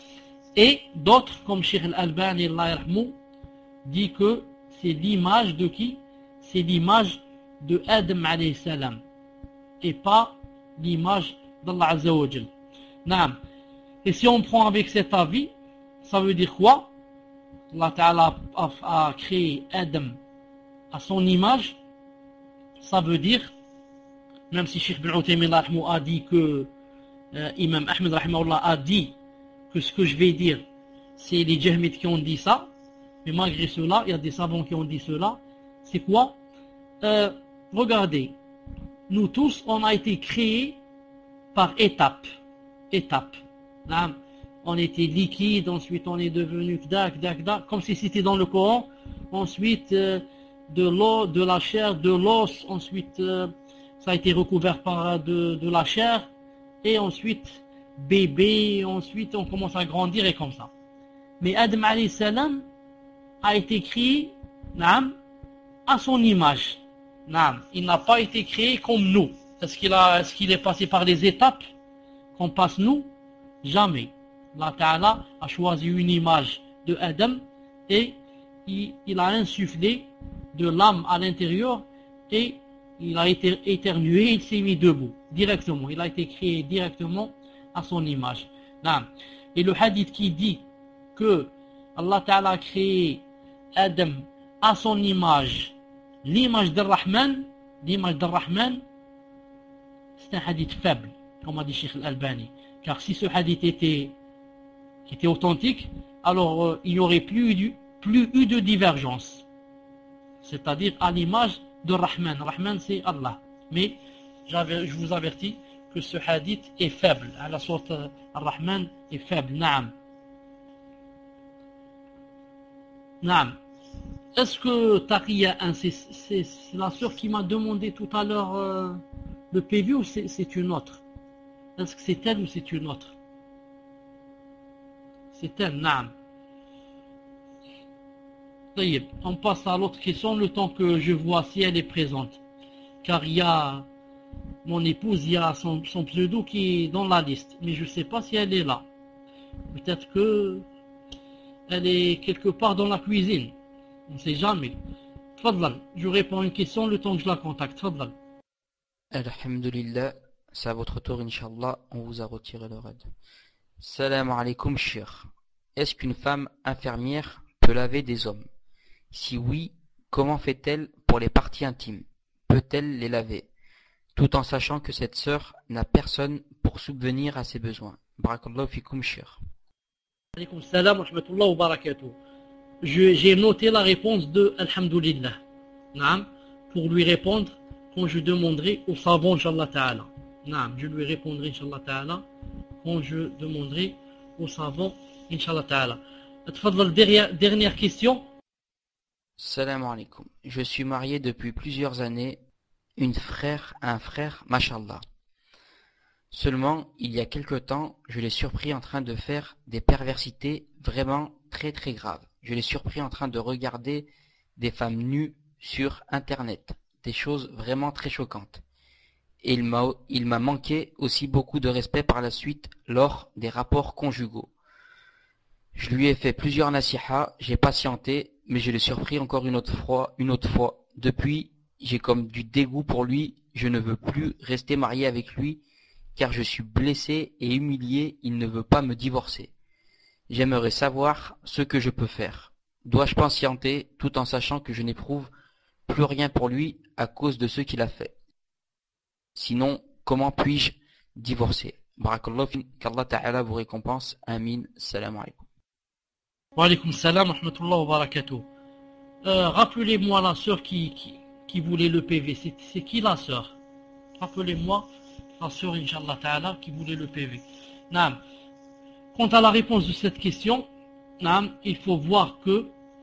Et d'autres, comme Cheikh Al-Albani, Allah yarhamou, dit que c'est l'image de qui? C'est l'image de Adam alayhi salam. Et pas l'image d'Allah Azza wa Jal. Non. Et si on prend avec cet avis, ça veut dire quoi? Allah Ta'ala a, a, a créé Adam à son image. Ça veut dire, même si Cheikh Ben Uthaymin a dit que euh, Imam Ahmed a dit que ce que je vais dire, c'est les Jahmites qui ont dit ça, mais malgré cela, il y a des savants qui ont dit cela. C'est quoi? euh, Regardez, nous tous, on a été créés par étapes. Étapes. Là, on était liquide, ensuite on est devenu kda, kda, kda, comme si c'était dans le Coran. Ensuite, euh, de l'eau, de la chair, de l'os, ensuite euh, ça a été recouvert par de, de la chair, et ensuite bébé, ensuite on commence à grandir et comme ça. Mais Adam alayhi salam a été créé naam, à son image. Naam. Il n'a pas été créé comme nous. Est-ce qu'il a, est-ce qu'il est passé par des étapes qu'on passe nous? Jamais. Allah Ta'ala a choisi une image de Adam et il, il a insufflé de l'âme à l'intérieur et il a été éternué, il s'est mis debout directement. Il a été créé directement à son image. Naam. Et le hadith qui dit que Allah Ta'ala a créé Adam à son image, l'image de Rahman, l'image de Rahman, c'est un hadith faible, comme a dit Cheikh Al-Albani. Car si ce hadith était, était authentique, alors euh, il n'y aurait plus, du, plus eu de divergence. C'est-à-dire à, à l'image de Rahman. Rahman c'est Allah. Mais je vous avertis que ce hadith est faible. À la sorte, euh, Rahman est faible. Naam. Naam. Est-ce que Taqiyya, c'est, c'est, c'est la sœur qui m'a demandé tout à l'heure euh, le P V ou c'est, c'est une autre? Est-ce que c'est elle ou c'est une autre? C'est elle, naam. On passe à l'autre question le temps que je vois si elle est présente. Car il y a mon épouse, il y a son, son pseudo qui est dans la liste. Mais je ne sais pas si elle est là. Peut-être que elle est quelque part dans la cuisine. On ne sait jamais. Tfadlal, je réponds à une question le temps que je la contacte. Tfadlal. Alhamdulillah, c'est à votre tour, Inch'Allah, on vous a retiré le raid. Salam alaikum, shir. Est-ce qu'une femme infirmière peut laver des hommes? Si oui, comment fait-elle pour les parties intimes? Peut-elle les laver? Tout en sachant que cette sœur n'a personne pour subvenir à ses besoins. Barakallahu fikum, shir. Alaykoum salam wa rahmatullahi wa barakatuh. J'ai noté la réponse de Alhamdulillah. Naam, pour lui répondre quand je demanderai au savant, Inch'Allah Ta'ala. Naam, je lui répondrai, Inch'Allah Ta'ala, quand je demanderai au savant, Inch'Allah Ta'ala. Tfadlal, dernière, dernière question. Salam alaikum. Je suis marié depuis plusieurs années, une frère, un frère, mashallah. Seulement, il y a quelque temps, je l'ai surpris en train de faire des perversités vraiment très très graves. Je l'ai surpris en train de regarder des femmes nues sur Internet, des choses vraiment très choquantes. Et il m'a, il m'a manqué aussi beaucoup de respect par la suite lors des rapports conjugaux. Je lui ai fait plusieurs nasihas, j'ai patienté, mais je l'ai surpris encore une autre fois, une autre fois. Depuis, j'ai comme du dégoût pour lui, je ne veux plus rester marié avec lui, car je suis blessé et humilié, il ne veut pas me divorcer. J'aimerais savoir ce que je peux faire. Dois-je patienter tout en sachant que je n'éprouve plus rien pour lui à cause de ce qu'il a fait? Sinon, comment puis-je divorcer? Barakallahu fi, qu'Allah Ta'ala vous récompense. Amin. Salam alaikum. Wa alaykoum salam wa rahmatullahi wa barakatuh. Euh, rappelez-moi la sœur qui, qui, qui voulait le P V. C'est, c'est qui la sœur? Rappelez-moi la sœur, Inch'Allah Ta'ala, qui voulait le P V. Naam. Quant à la réponse de cette question, naam, il faut voir que,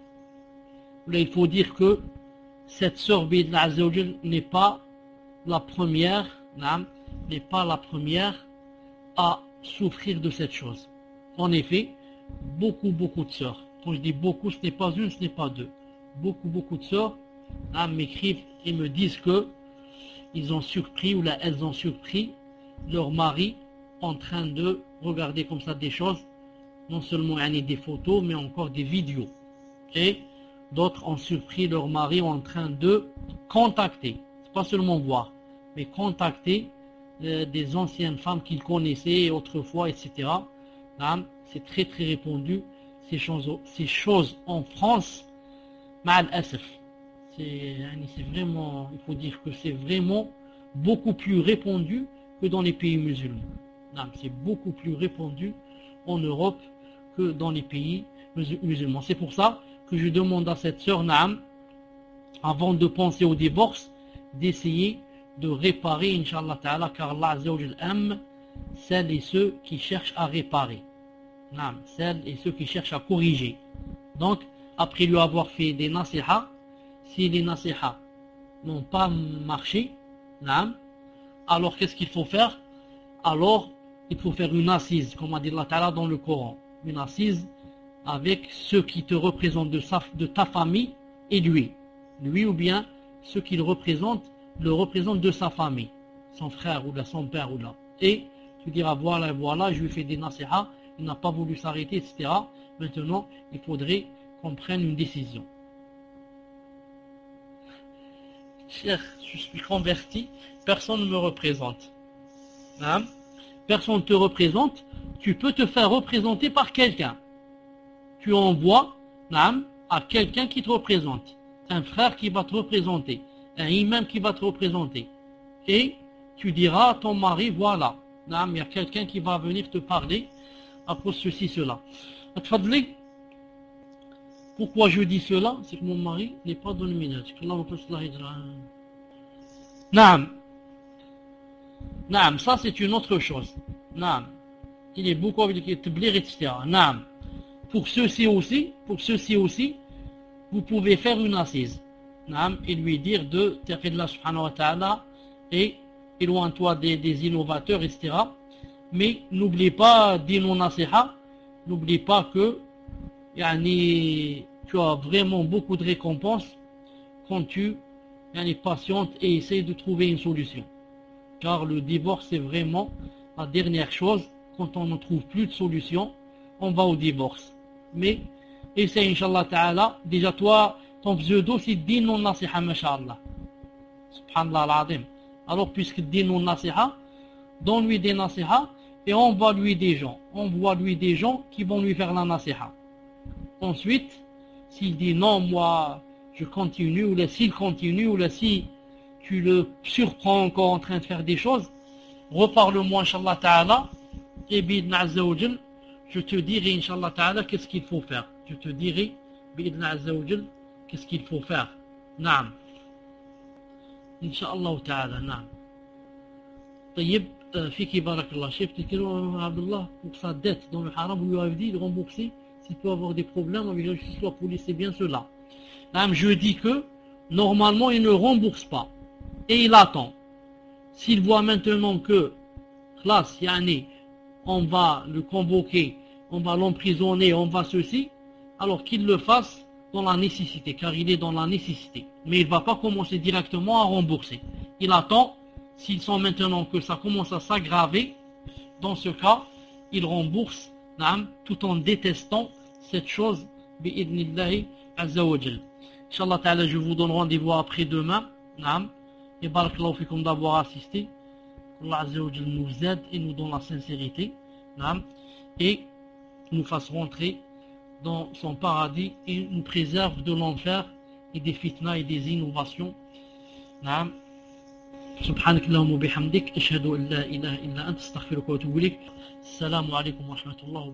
là, il faut dire que cette sœur Bidna Azzawajal n'est pas la première, naam, n'est pas la première à souffrir de cette chose. En effet, beaucoup, beaucoup de sœurs, quand je dis beaucoup, ce n'est pas une, ce n'est pas deux, beaucoup, beaucoup de sœurs m'écrivent et me disent que ils ont surpris, ou là, elles ont surpris leur mari en train de regarder comme ça des choses, non seulement des photos, mais encore des vidéos. Et d'autres ont surpris leur mari en train de contacter, pas seulement voir, mais contacter euh, des anciennes femmes qu'ils connaissaient autrefois, et cetera. C'est très très répandu, ces choses, ces choses en France, ma'al asaf. C'est, c'est vraiment, il faut dire que c'est vraiment beaucoup plus répandu que dans les pays musulmans. C'est beaucoup plus répandu en Europe que dans les pays musulmans. C'est pour ça que je demande à cette sœur Naam, avant de penser au divorce, d'essayer de réparer, Inch'Allah Ta'ala, car Allah Azza wa Jal aime celles et ceux qui cherchent à réparer. Naam, celles et ceux qui cherchent à corriger. Donc, après lui avoir fait des nasihas, si les nasiha n'ont pas marché, naam, alors qu'est-ce qu'il faut faire? Alors, il faut faire une assise, comme a dit Allah Ta'ala dans le Coran. Une assise avec ceux qui te représentent de, sa, de ta famille et lui. Lui ou bien ceux qu'il représente, le représentent de sa famille. Son frère ou là, son père ou là. Et tu diras, voilà, voilà, je lui fais des nasiha, il n'a pas voulu s'arrêter, et cetera. Maintenant, il faudrait qu'on prenne une décision. Cher, je suis converti, personne ne me représente. Hein? Personne ne te représente, tu peux te faire représenter par quelqu'un. Tu envoies hein, à quelqu'un qui te représente. Un frère qui va te représenter. Un imam qui va te représenter. Et tu diras à ton mari, voilà, hein, il y a quelqu'un qui va venir te parler à cause de ceci, cela. Pourquoi je dis cela? C'est que mon mari n'est pas dans le ménage. Naam. Naam, ça c'est une autre chose. Naam. Il est beaucoup avec les tablir, et cetera. Naam. Pour ceux-ci aussi, pour ceux-ci aussi, vous pouvez faire une assise. Naam, et lui dire de Taqillah subhanahu wa ta'ala et éloigne-toi des, des innovateurs, et cetera. Mais n'oublie pas dis-nous nasiha, n'oublie pas que yani, tu as vraiment beaucoup de récompenses quand tu yani, patientes et essaies de trouver une solution. Car le divorce c'est vraiment la dernière chose. Quand on ne trouve plus de solution, on va au divorce. Mais essaie Inch'Allah Ta'ala, déjà toi, ton pseudo c'est dis-nous nasiha masha'Allah. Subhanallah al-Azim. Alors puisque dis-nous nasiha, donne-lui des nasiha et envoie-lui des gens. Envoie-lui des gens qui vont lui faire la nasiha. Ensuite, s'il dit non, moi je continue, ou là s'il continue, ou là si tu le surprends encore en train de faire des choses, reparle-moi Inch'Allah Ta'ala, et bidna Azza wa Jal, je te dirai Inch'Allah Ta'ala qu'est-ce qu'il faut faire. Je te dirai bidna Azza wa Jal qu'est-ce qu'il faut faire. Naam. Inch'Allah Ta'ala, naam. طيب فيك بارك الله. Chef, Abdullah, pour sa dette dans le haram, vous lui avez dit de rembourser s'il peut avoir des problèmes avec la justice, la police, c'est bien cela. Naam, je dis que normalement il ne rembourse pas et il attend. S'il voit maintenant que classe, yani, on va le convoquer, on va l'emprisonner, on va ceci, alors qu'il le fasse dans la nécessité, car il est dans la nécessité. Mais il ne va pas commencer directement à rembourser. Il attend, s'il sent maintenant que ça commence à s'aggraver, dans ce cas, il rembourse, naam, tout en détestant cette chose, bi'idnillahi azza wa jal. Inch'Allah ta'ala, je vous donne rendez-vous après-demain, naam, et barakallahu fikum d'avoir assisté. Allah azza wa jal nous aide et nous donne la sincérité, naam, et nous fasse rentrer dans son paradis et nous préserve de l'enfer et des fitnas et des innovations. Naam. سبحانك اللهم وبحمدك أشهد أن لا إله إلا أنت أستغفرك وأتوب إليك. السلام عليكم ورحمة الله وبركاته.